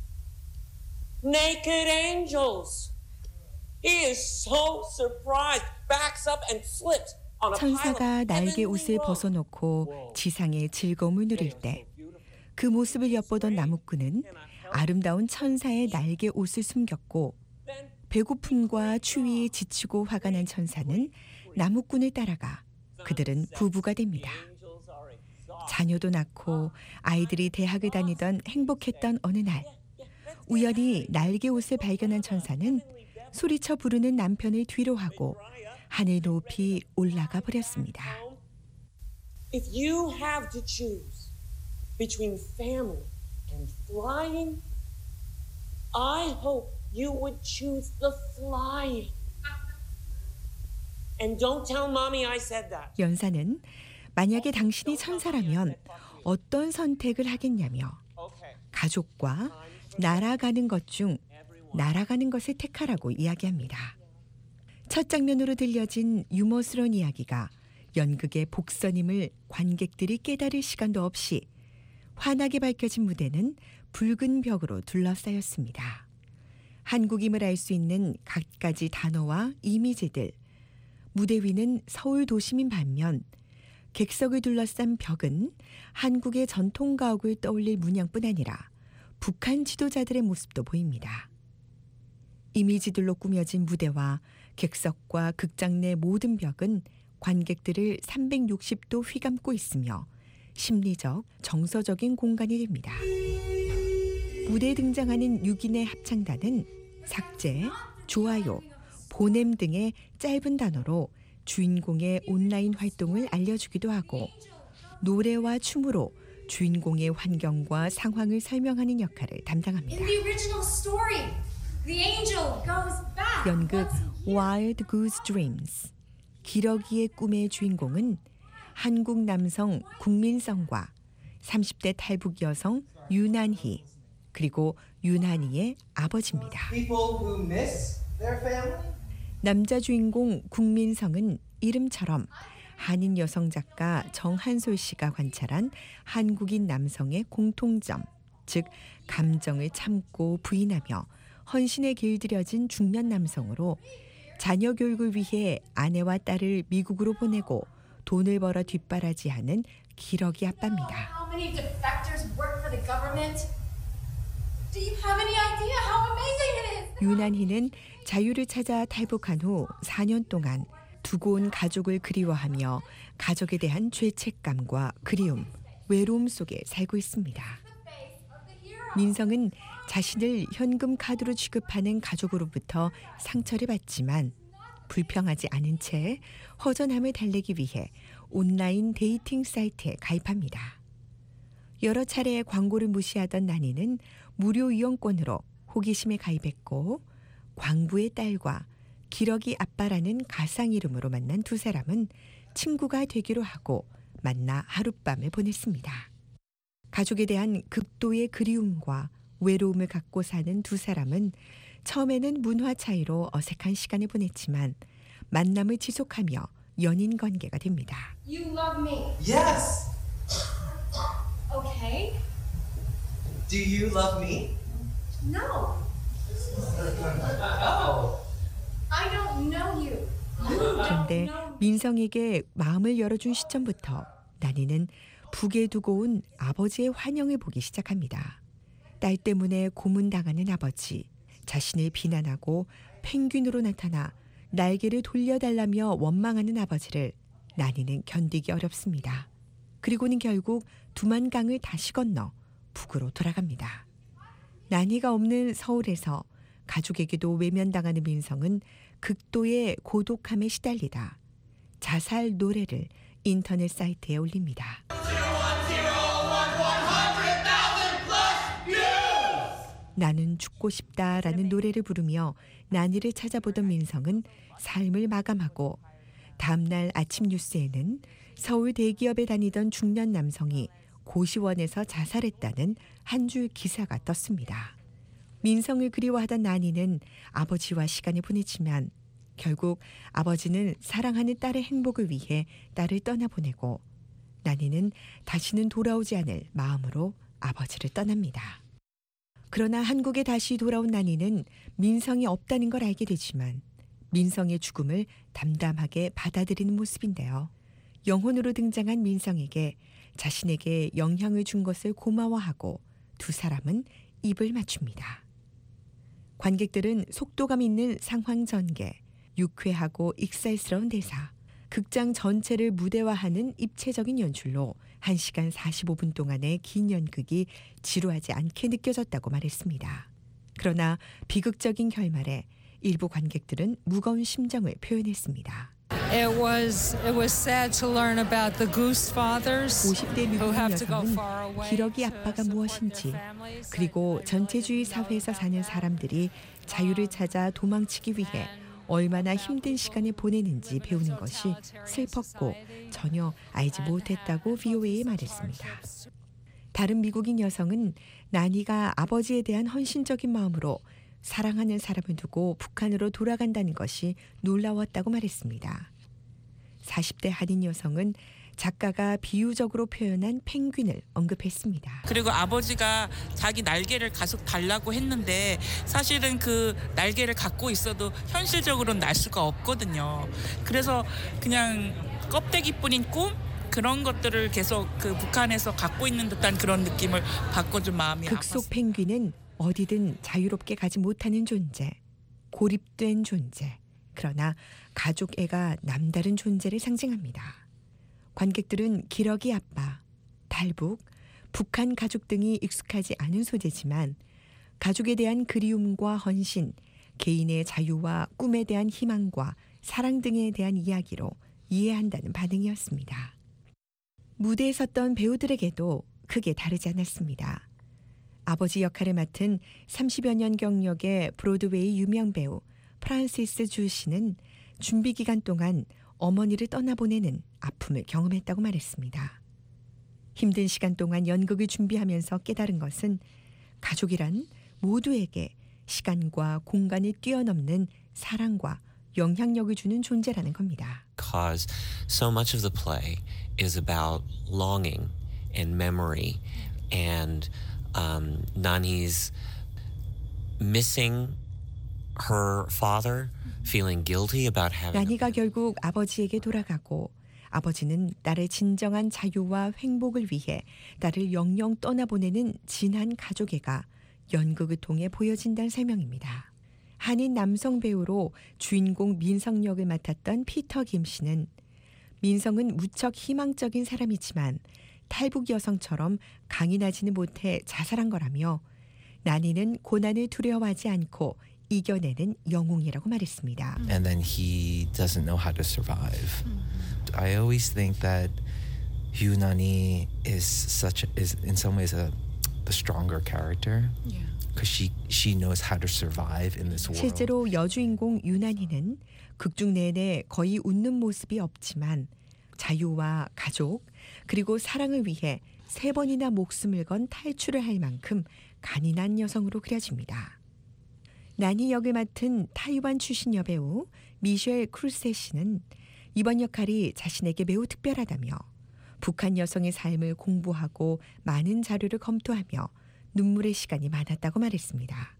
Naked angels. He is so surprised, backs up and flips on a pile of 천사가 날개 heavenly 옷을 robes. 벗어놓고 지상의 즐거움을 누릴 때 그 모습을 엿보던 나무꾼은 아름다운 천사의 날개 옷을 숨겼고 배고픔과 추위에 지치고 화가 난 천사는 나무꾼을 따라가 그들은 부부가 됩니다. 자녀도 낳고 아이들이 대학을 다니던 행복했던 어느 날 우연히 날개 옷을 발견한 천사는 소리쳐 부르는 남편을 뒤로 하고 하늘 높이 올라가 버렸습니다. If you have to choose between family and flying, I hope you would choose the flying. And don't tell mommy I said that. 연사는 만약에 당신이 천사라면 어떤 선택을 하겠냐며 가족과 날아가는 것 중 날아가는 것을 택하라고 이야기합니다. 첫 장면으로 들려진 유머스러운 이야기가 연극의 복선임을 관객들이 깨달을 시간도 없이 환하게 밝혀진 무대는 붉은 벽으로 둘러싸였습니다. 한국임을 알 수 있는 갖가지 단어와 이미지들, 무대 위는 서울 도심인 반면 객석을 둘러싼 벽은 한국의 전통 가옥을 떠올릴 문양뿐 아니라 북한 지도자들의 모습도 보입니다. 이미지들로 꾸며진 무대와 객석과 극장 내 모든 벽은 관객들을 360도 휘감고 있으며 심리적, 정서적인 공간이 됩니다. 무대에 등장하는 6인의 합창단은 삭제, 좋아요, 보냄 등의 짧은 단어로 주인공의 온라인 활동을 알려주기도 하고 노래와 춤으로 주인공의 환경과 상황을 설명하는 역할을 담당합니다. 연극 Wild Goose Dreams, 기러기의 꿈의 주인공은 한국 남성 국민성과 30대 탈북 여성 윤한희, 그리고 윤한희의 아버지입니다. 남자 주인공 국민성은 이름처럼 한인 여성 작가 정한솔 씨가 관찰한 한국인 남성의 공통점, 즉 감정을 참고 부인하며 헌신에 길들여진 중년 남성으로 자녀 교육을 위해 아내와 딸을 미국으로 보내고 돈을 벌어 뒷바라지하는 기러기 아빠입니다. 윤한희는 자유를 찾아 탈북한 후 4년 동안 두고 온 가족을 그리워하며 가족에 대한 죄책감과 그리움, 외로움 속에 살고 있습니다. 민성은 자신을 현금 카드로 취급하는 가족으로부터 상처를 받지만 불평하지 않은 채 허전함을 달래기 위해 온라인 데이팅 사이트에 가입합니다. 여러 차례 광고를 무시하던 난이는 무료 이용권으로 호기심에 가입했고 광부의 딸과 기러기 아빠라는 가상 이름으로 만난 두 사람은 친구가 되기로 하고 만나 하룻밤을 보냈습니다. 가족에 대한 극도의 그리움과 외로움을 갖고 사는 두 사람은 처음에는 문화 차이로 어색한 시간을 보냈지만 만남을 지속하며 연인 관계가 됩니다. You love me. Yes. Okay. Do you love me? No. Oh. I don't know you. 그런데 민성에게 마음을 열어준 시점부터 난이는 북에 두고 온 아버지의 환영을 보기 시작합니다. 딸 때문에 고문당하는 아버지, 자신을 비난하고 펭귄으로 나타나 날개를 돌려달라며 원망하는 아버지를 난이는 견디기 어렵습니다. 그리고는 결국 두만강을 다시 건너 북으로 돌아갑니다. 난이가 없는 서울에서 가족에게도 외면당하는 민성은 극도의 고독함에 시달리다 자살 노래를 인터넷 사이트에 올립니다. 나는 죽고 싶다라는 노래를 부르며 난이를 찾아보던 민성은 삶을 마감하고 다음날 아침 뉴스에는 서울 대기업에 다니던 중년 남성이 고시원에서 자살했다는 한 줄 기사가 떴습니다. 민성을 그리워하던 난이는 아버지와 시간을 보냈지만 결국 아버지는 사랑하는 딸의 행복을 위해 딸을 떠나보내고 난이는 다시는 돌아오지 않을 마음으로 아버지를 떠납니다. 그러나 한국에 다시 돌아온 난이는 민성이 없다는 걸 알게 되지만 민성의 죽음을 담담하게 받아들이는 모습인데요. 영혼으로 등장한 민성에게 자신에게 영향을 준 것을 고마워하고 두 사람은 입을 맞춥니다. 관객들은 속도감 있는 상황 전개, 유쾌하고 익살스러운 대사, 극장 전체를 무대화하는 입체적인 연출로 1시간 45분 동안의 긴 연극이 지루하지 않게 느껴졌다고 말했습니다. 그러나 비극적인 결말에 일부 관객들은 무거운 심정을 표현했습니다. It was sad to learn about the goose fathers 50대 who 미국 have to go 여성은 far away 기러기 to 아빠가 support 무엇인지, their families. 그리고 전체주의 사회에서 사는 사람들이 자유를 찾아 도망치기 위해 얼마나 힘든 시간을 보내는지 배우는 것이 슬펐고 전혀 알지 못했다고 VOA에 말했습니다. 다른 미국인 여성은 나니가 아버지에 대한 헌신적인 마음으로 사랑하는 사람을 두고 북한으로 돌아간다는 것이 놀라웠다고 말했습니다. 40대 한인 여성은 작가가 비유적으로 표현한 펭귄을 언급했습니다. 그리고 아버지가 자기 날개를 계속 달라고 했는데 사실은 그 날개를 갖고 있어도 현실적으로는 날 수가 없거든요. 그래서 그냥 껍데기뿐인 꿈? 그런 것들을 계속 그 북한에서 갖고 있는 듯한 그런 느낌을 받고 좀 마음이 극속 펭귄은 어디든 자유롭게 가지 못하는 존재, 고립된 존재, 그러나 가족애가 남다른 존재를 상징합니다. 관객들은 기러기 아빠, 탈북, 북한 가족 등이 익숙하지 않은 소재지만 가족에 대한 그리움과 헌신, 개인의 자유와 꿈에 대한 희망과 사랑 등에 대한 이야기로 이해한다는 반응이었습니다. 무대에 섰던 배우들에게도 크게 다르지 않았습니다. 아버지 역할을 맡은 30여 년 경력의 브로드웨이 유명 배우 프란시스 주 씨는 준비 기간 동안 어머니를 떠나보내는 아픔을 경험했다고 말했습니다. 힘든 시간 동안 연극을 준비하면서 깨달은 것은 가족이란 모두에게 시간과 공간을 뛰어넘는 사랑과 영향력을 주는 존재라는 겁니다. Because so much of the play is about longing and memory and Nani's missing her father, feeling guilty about having. 나니가 결국 아버지에게 돌아가고 아버지는 딸의 진정한 자유와 행복을 위해 딸을 영영 떠나보내는 진한 가족애가 연극을 통해 보여진다는 설명입니다. 한인 남성 배우로 주인공 민성 역을 맡았던 피터 김 씨는 민성은 무척 희망적인 사람이지만 탈북 여성처럼 강인하지는 못해 자살한 거라며 나니는 고난을 두려워하지 않고 이겨내는 영웅이라고 말했습니다. And then he doesn't know how to survive. I always think that Hugh Nani is in some ways the stronger character. Because she knows how to survive in this world. 실제로 여주인공 유난히는 극중 내내 거의 웃는 모습이 없지만 자유와 가족 그리고 사랑을 위해 3번이나 목숨을 건 탈출을 할 만큼 간인한 여성으로 그려집니다. 나니 역을 맡은 타이완 출신 여배우 미셸 크루세 씨는 이번 역할이 자신에게 매우 특별하다며 북한 여성의 삶을 공부하고 많은 자료를 검토하며 눈물의 시간이 많았다고 말했습니다.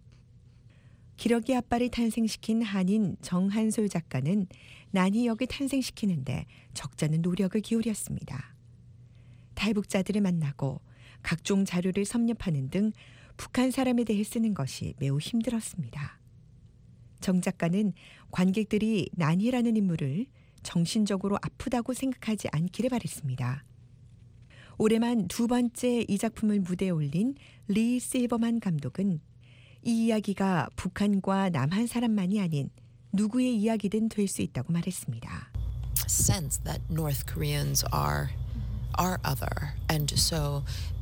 기러기 아빠를 탄생시킨 한인 정한솔 작가는 나니 역을 탄생시키는데 적잖은 노력을 기울였습니다. 탈북자들을 만나고 각종 자료를 섭렵하는 등 북한 사람에 대해 쓰는 것이 매우 힘들었습니다. 정 작가는 관객들이 나니라는 인물을 정신적으로 아프다고 생각하지 않기를 바랬습니다. 올해만 2번째 이 작품을 무대에 올린 리 실버만 감독은 이 이야기가 북한과 남한 사람만이 아닌 누구의 이야기든 될 수 있다고 말했습니다. Sense that North Koreans are other, and so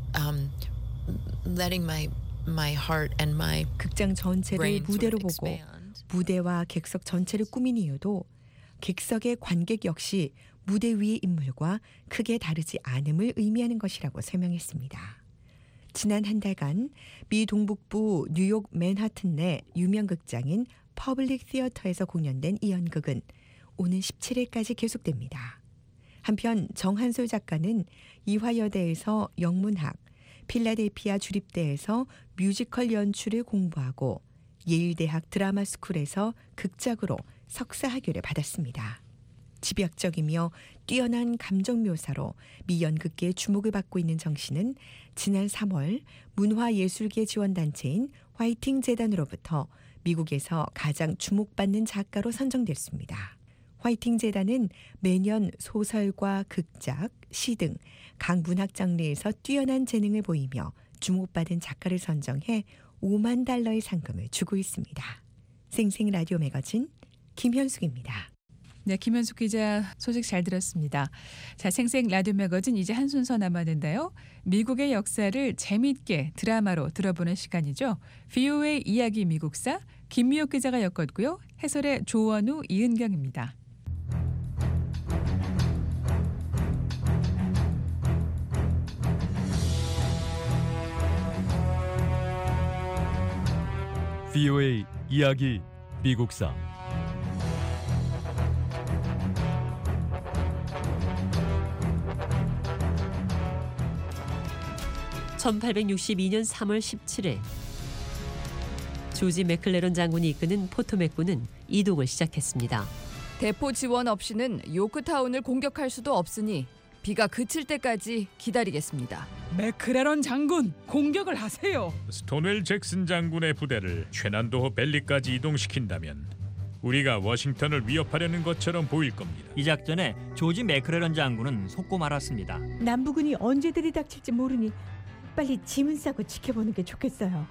letting my heart and my 극장 전체를 무대로 보고 무대와 객석 전체를 꾸민 이유도 객석의 관객 역시 무대 위의 인물과 크게 다르지 않음을 의미하는 것이라고 설명했습니다. 지난 한 달간 미 동북부 뉴욕 맨하튼 내 유명 극장인 퍼블릭 시어터에서 공연된 이 연극은 오는 17일까지 계속됩니다. 한편 정한솔 작가는 이화여대에서 영문학, 필라델피아 주립대에서 뮤지컬 연출을 공부하고 예일대학 드라마 스쿨에서 극작으로 석사 학위를 받았습니다. 집약적이며 뛰어난 감정 묘사로 미 연극계의 주목을 받고 있는 정 씨는 지난 3월 문화예술계 지원단체인 화이팅 재단으로부터 미국에서 가장 주목받는 작가로 선정됐습니다. 화이팅 재단은 매년 소설과 극작, 시 등 각 문학 장르에서 뛰어난 재능을 보이며 주목받은 작가를 선정해 $50,000의 상금을 주고 있습니다. 생생 라디오 매거진 김현숙입니다. 네, 김현숙 기자 소식 잘 들었습니다. 자, 생생 라디오 매거진 이제 한 순서 남았는데요. 미국의 역사를 재미있게 드라마로 들어보는 시간이죠. VOA 이야기 미국사 김미옥 기자가 엮었고요. 해설의 조원우, 이은경입니다. VOA 이야기 미국사 1862년 3월 17일 조지 맥클레런 장군이 이끄는 포토맥군은 이동을 시작했습니다. 대포 지원 없이는 요크타운을 공격할 수도 없으니 비가 그칠 때까지 기다리겠습니다. 맥클레런 장군, 공격을 하세요. 스토넬 잭슨 장군의 부대를 최난도 벨리까지 이동시킨다면 우리가 워싱턴을 위협하려는 것처럼 보일 겁니다. 이 작전에 조지 맥클레런 장군은 속고 말았습니다. 남부군이 언제 들이닥칠지 모르니 빨리 짐은 싸고 지켜보는 게 좋겠어요.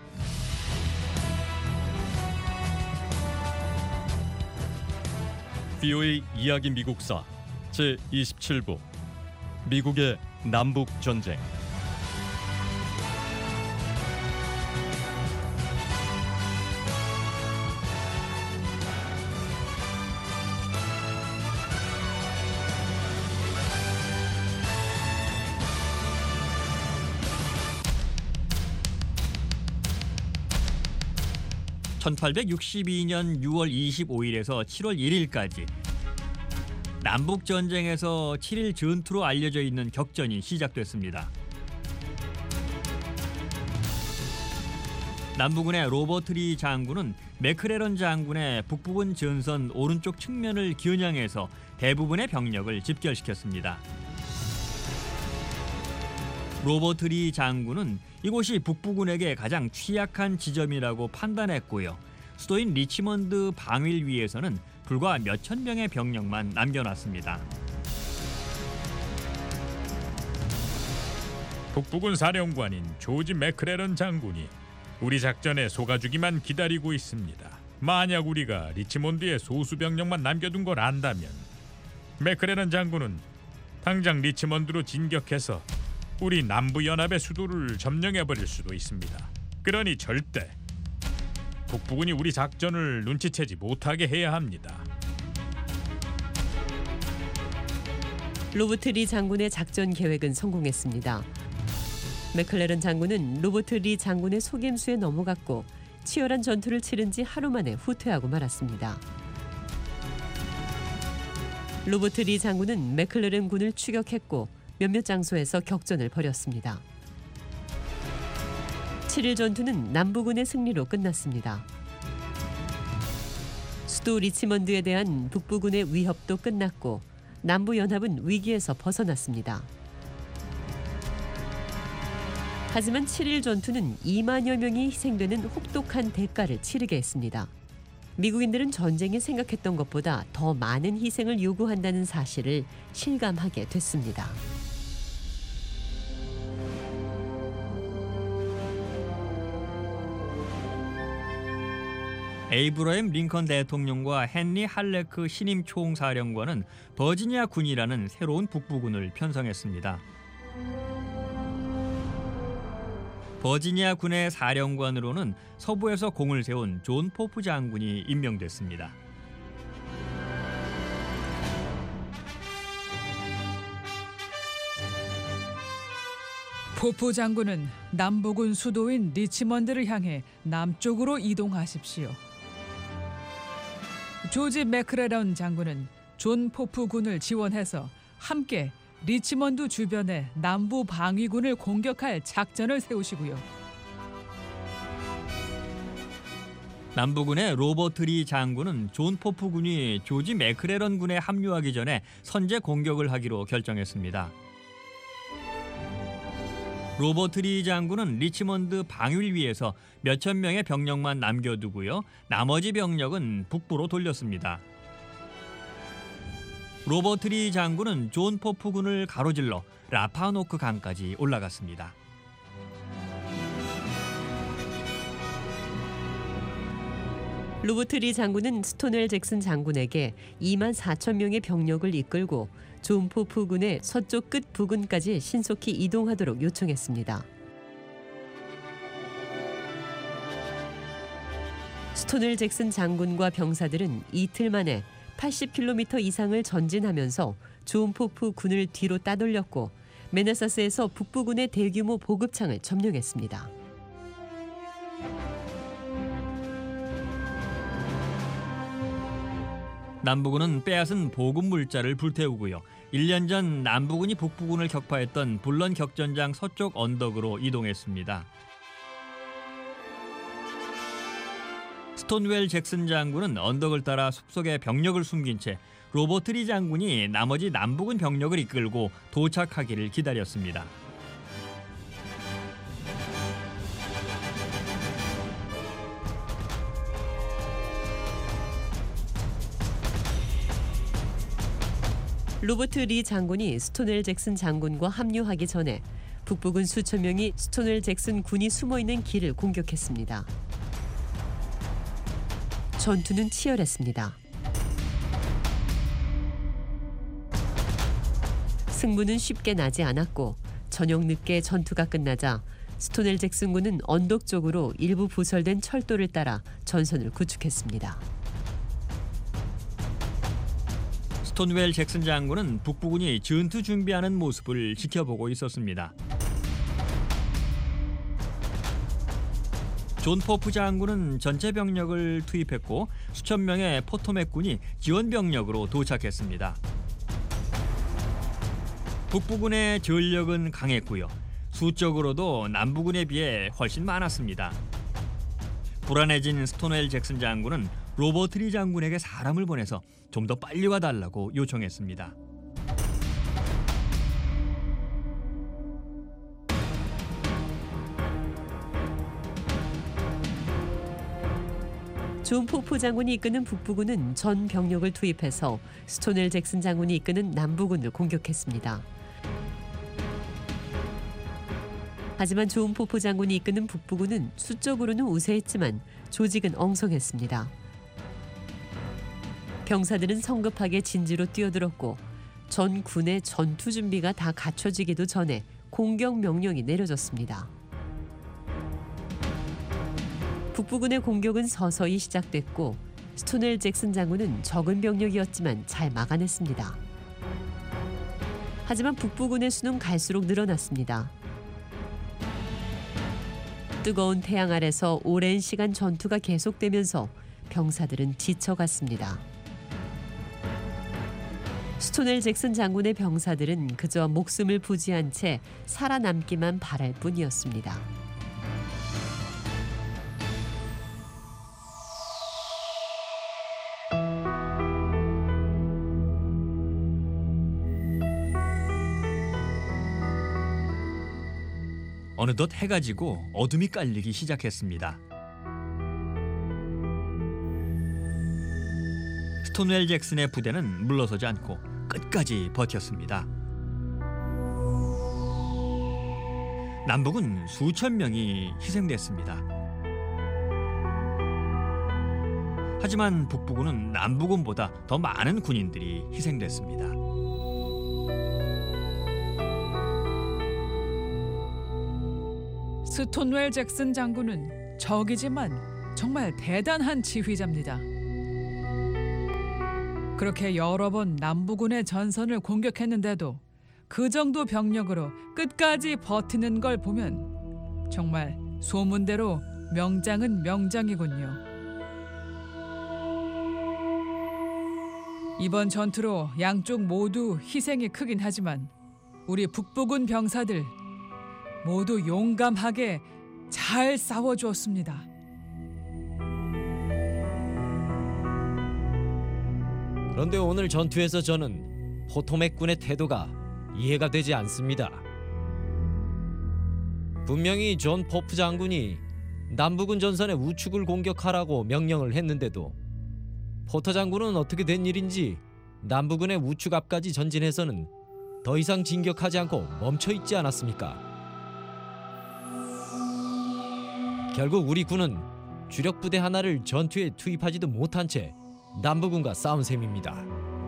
VOA 이야기 미국사 제27부 미국의 남북 전쟁. (1862년 6월 25일에서 7월 1일까지) 남북 전쟁에서 7일 전투로 알려져 있는 격전이 시작됐습니다. 남부군의 로버트 리 장군은 맥클레런 장군의 북부분 전선 오른쪽 측면을 겨냥해서 대부분의 병력을 집결시켰습니다. 로버트 리 장군은 이곳이 북부군에게 가장 취약한 지점이라고 판단했고요. 수도인 리치먼드 방위를 위해서는 불과 몇천 명의 병력만 남겨놨습니다. 북부군 사령관인 조지 맥클레런 장군이 우리 작전에 속아주기만 기다리고 있습니다. 만약 우리가 리치몬드에 소수 병력만 남겨둔 걸 안다면 맥클레런 장군은 당장 리치먼드로 진격해서 우리 남부연합의 수도를 점령해버릴 수도 있습니다. 그러니 절대 북부군이 우리 작전을 눈치채지 못하게 해야 합니다. 로버트 리 장군의 작전 계획은 성공했습니다. 맥클레런 장군은 로버트 리 장군의 속임수에 넘어갔고 치열한 전투를 치른 지 하루 만에 후퇴하고 말았습니다. 로버트 리 장군은 맥클레런 군을 추격했고 몇몇 장소에서 격전을 벌였습니다. 7일 전투는 남부군의 승리로 끝났습니다. 수도 리치먼드에 대한 북부군의 위협도 끝났고 남부연합은 위기에서 벗어났습니다. 하지만 7일 전투는 2만여 명이 희생되는 혹독한 대가를 치르게 했습니다. 미국인들은 전쟁에 생각했던 것보다 더 많은 희생을 요구한다는 사실을 실감하게 됐습니다. 에이브러햄 링컨 대통령과 헨리 할레크 신임 총사령관은 버지니아 군이라는 새로운 북부군을 편성했습니다. 버지니아 군의 사령관으로는 서부에서 공을 세운 존 포프 장군이 임명됐습니다. 포프 장군은 남부군 수도인 리치먼드를 향해 남쪽으로 이동하십시오. 조지 맥클레런 장군은 존 포프 군을 지원해서 함께 리치먼드 주변의 남부 방위군을 공격할 작전을 세우시고요. 남부군의 로버트 리 장군은 존 포프 군이 조지 맥클레런 군에 합류하기 전에 선제 공격을 하기로 결정했습니다. 로버트 리 장군은 리치먼드 방위를 위해서 몇천 명의 병력만 남겨두고요. 나머지 병력은 북부로 돌렸습니다. 로버트 리 장군은 존 포프 군을 가로질러 라파노크 강까지 올라갔습니다. 로버트 리 장군은 스토넬 잭슨 장군에게 2만 4천 명의 병력을 이끌고 존 포프 군의 서쪽 끝 부근까지 신속히 이동하도록 요청했습니다. 스토넬 잭슨 장군과 병사들은 이틀 만에 80km 이상을 전진하면서 존 포프 군을 뒤로 따돌렸고 메나사스에서 북부군의 대규모 보급창을 점령했습니다. 남부군은 빼앗은 보급 물자를 불태우고요. 1년 전 남부군이 북부군을 격파했던 불런 격전장 서쪽 언덕으로 이동했습니다. 스톤웰 잭슨 장군은 언덕을 따라 숲속에 병력을 숨긴 채 로버트 리 장군이 나머지 남부군 병력을 이끌고 도착하기를 기다렸습니다. 로버트 리 장군이 스토넬 잭슨 장군과 합류하기 전에 북부군 수천 명이 스토넬 잭슨 군이 숨어있는 길을 공격했습니다. 전투는 치열했습니다. 승부는 쉽게 나지 않았고 저녁 늦게 전투가 끝나자 스토넬 잭슨 군은 언덕 쪽으로 일부 부설된 철도를 따라 전선을 구축했습니다. 스톤웰 잭슨 장군은 북부군이 전투 준비하는 모습을 지켜보고 있었습니다. 존 포프 장군은 전체 병력을 투입했고 수천 명의 포토맥군이 지원 병력으로 도착했습니다. 북부군의 전력은 강했고요. 수적으로도 남부군에 비해 훨씬 많았습니다. 불안해진 스토넬 잭슨 장군은 로버트 리 장군에게 사람을 보내서 좀 더 빨리 와달라고 요청했습니다. 존 포프 장군이 이끄는 북부군은 전 병력을 투입해서 스토넬 잭슨 장군이 이끄는 남부군을 공격했습니다. 하지만 존 포프 장군이 이끄는 북부군은 수적으로는 우세했지만 조직은 엉성했습니다. 병사들은 성급하게 진지로 뛰어들었고 전 군의 전투 준비가 다 갖춰지기도 전에 공격 명령이 내려졌습니다. 북부군의 공격은 서서히 시작됐고 스토넬 잭슨 장군은 적은 병력이었지만 잘 막아냈습니다. 하지만 북부군의 수는 갈수록 늘어났습니다. 뜨거운 태양 아래서 오랜 시간 전투가 계속되면서 병사들은 지쳐갔습니다. 스토넬 잭슨 장군의 병사들은 그저 목숨을 부지한 채 살아남기만 바랄 뿐이었습니다. 어느덧 해가 지고 어둠이 깔리기 시작했습니다. 스톤웰 잭슨의 부대는 물러서지 않고 끝까지 버텼습니다. 남북은 수천 명이 희생됐습니다. 하지만 북부군은 남부군보다 더 많은 군인들이 희생됐습니다. 스톤웰 잭슨 장군은 적이지만 정말 대단한 지휘자입니다. 그렇게 여러 번 남부군의 전선을 공격했는데도 그 정도 병력으로 끝까지 버티는 걸 보면 정말 소문대로 명장은 명장이군요. 이번 전투로 양쪽 모두 희생이 크긴 하지만 우리 북부군 병사들 모두 용감하게 잘 싸워주었습니다. 그런데 오늘 전투에서 저는 포토맥군의 태도가 이해가 되지 않습니다. 분명히 존 포프 장군이 남부군 전선의 우측을 공격하라고 명령을 했는데도 포터 장군은 어떻게 된 일인지 남부군의 우측 앞까지 전진해서는 더 이상 진격하지 않고 멈춰 있지 않았습니까? 결국 우리 군은 주력 부대 하나를 전투에 투입하지도 못한 채 남부군과 싸운 셈입니다.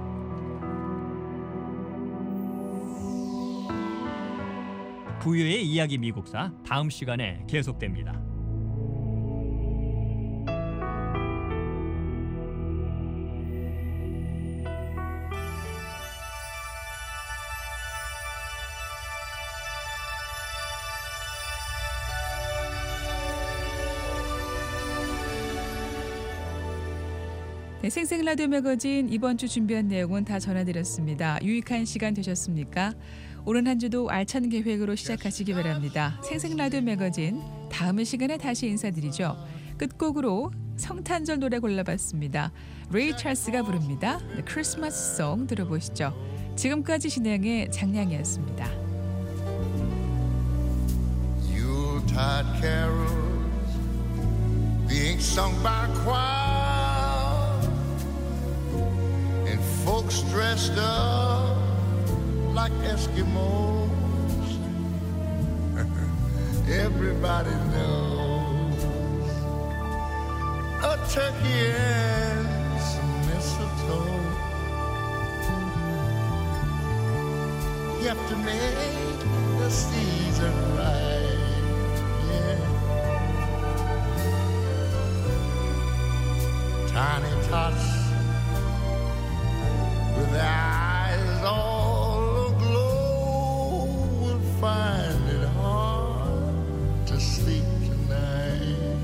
부유의 이야기 미국사 다음 시간에 계속됩니다. 네, 생생 라디오 매거진 이번 주 준비한 내용은 다 전해드렸습니다. 유익한 시간 되셨습니까? 오는 한 주도 알찬 계획으로 시작하시기 바랍니다. 생생 라디오 매거진 다음 시간에 다시 인사드리죠. 끝곡으로 성탄절 노래 골라봤습니다. 레이 찰스가 부릅니다. The Christmas Song 들어보시죠. 지금까지 진행의 장량이었습니다. Yuletide carols being sung by choir and folks dressed up like Eskimos. Everybody knows a turkey and some mistletoe. You have to make the season right, yeah. Tiny tots with their eyes all aglow will find it hard to sleep tonight.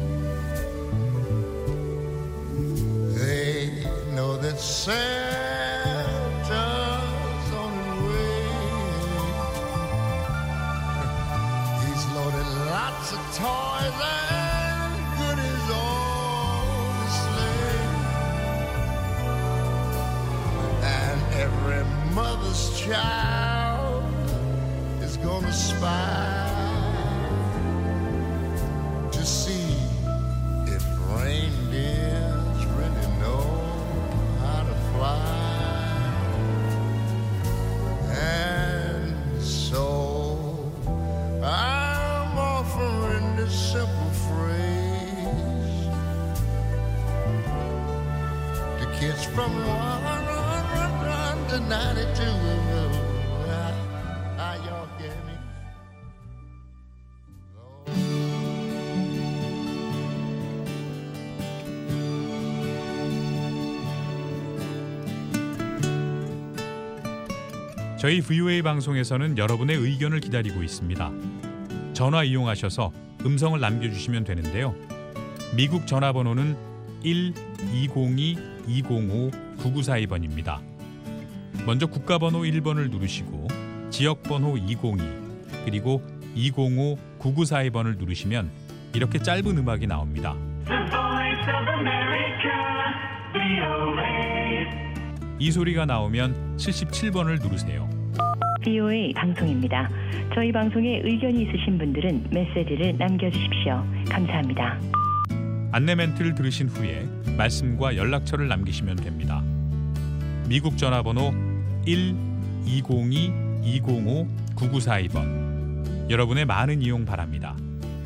They know that Santa's on his way. He's loaded lots of toys and goodies on the sleigh. And every mother's child is gonna spy to see if reindeers really know how to fly. And so I'm offering this simple phrase to kids from 1 to 92. Y'all get me? 저희 VOA 방송에서는 여러분의 의견을 기다리고 있습니다. 전화 이용하셔서 음성을 남겨주시면 되는데요. 미국 전화번호는 1-202-205-9942번입니다. 먼저 국가번호 1번을 누르시고 지역번호 202 그리고 205-9942번을 누르시면 이렇게 짧은 음악이 나옵니다. 이 소리가 나오면 77번을 누르세요. VOA 방송입니다. 저희 방송에 의견이 있으신 분들은 메시지를 남겨주십시오. 감사합니다. 안내 멘트를 들으신 후에 말씀과 연락처를 남기시면 됩니다. 미국 전화번호 1-202-205-9942번 여러분의 많은 이용 바랍니다.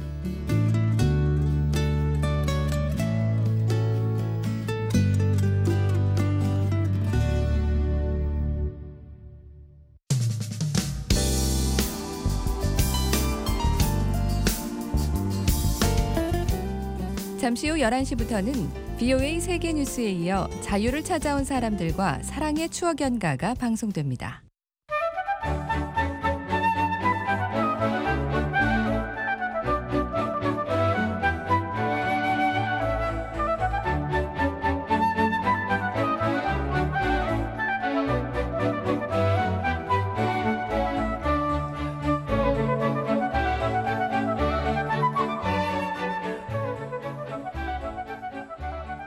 잠시 후 11시부터는 VOA 세계뉴스에 이어 자유를 찾아온 사람들과 사랑의 추억 연가가 방송됩니다.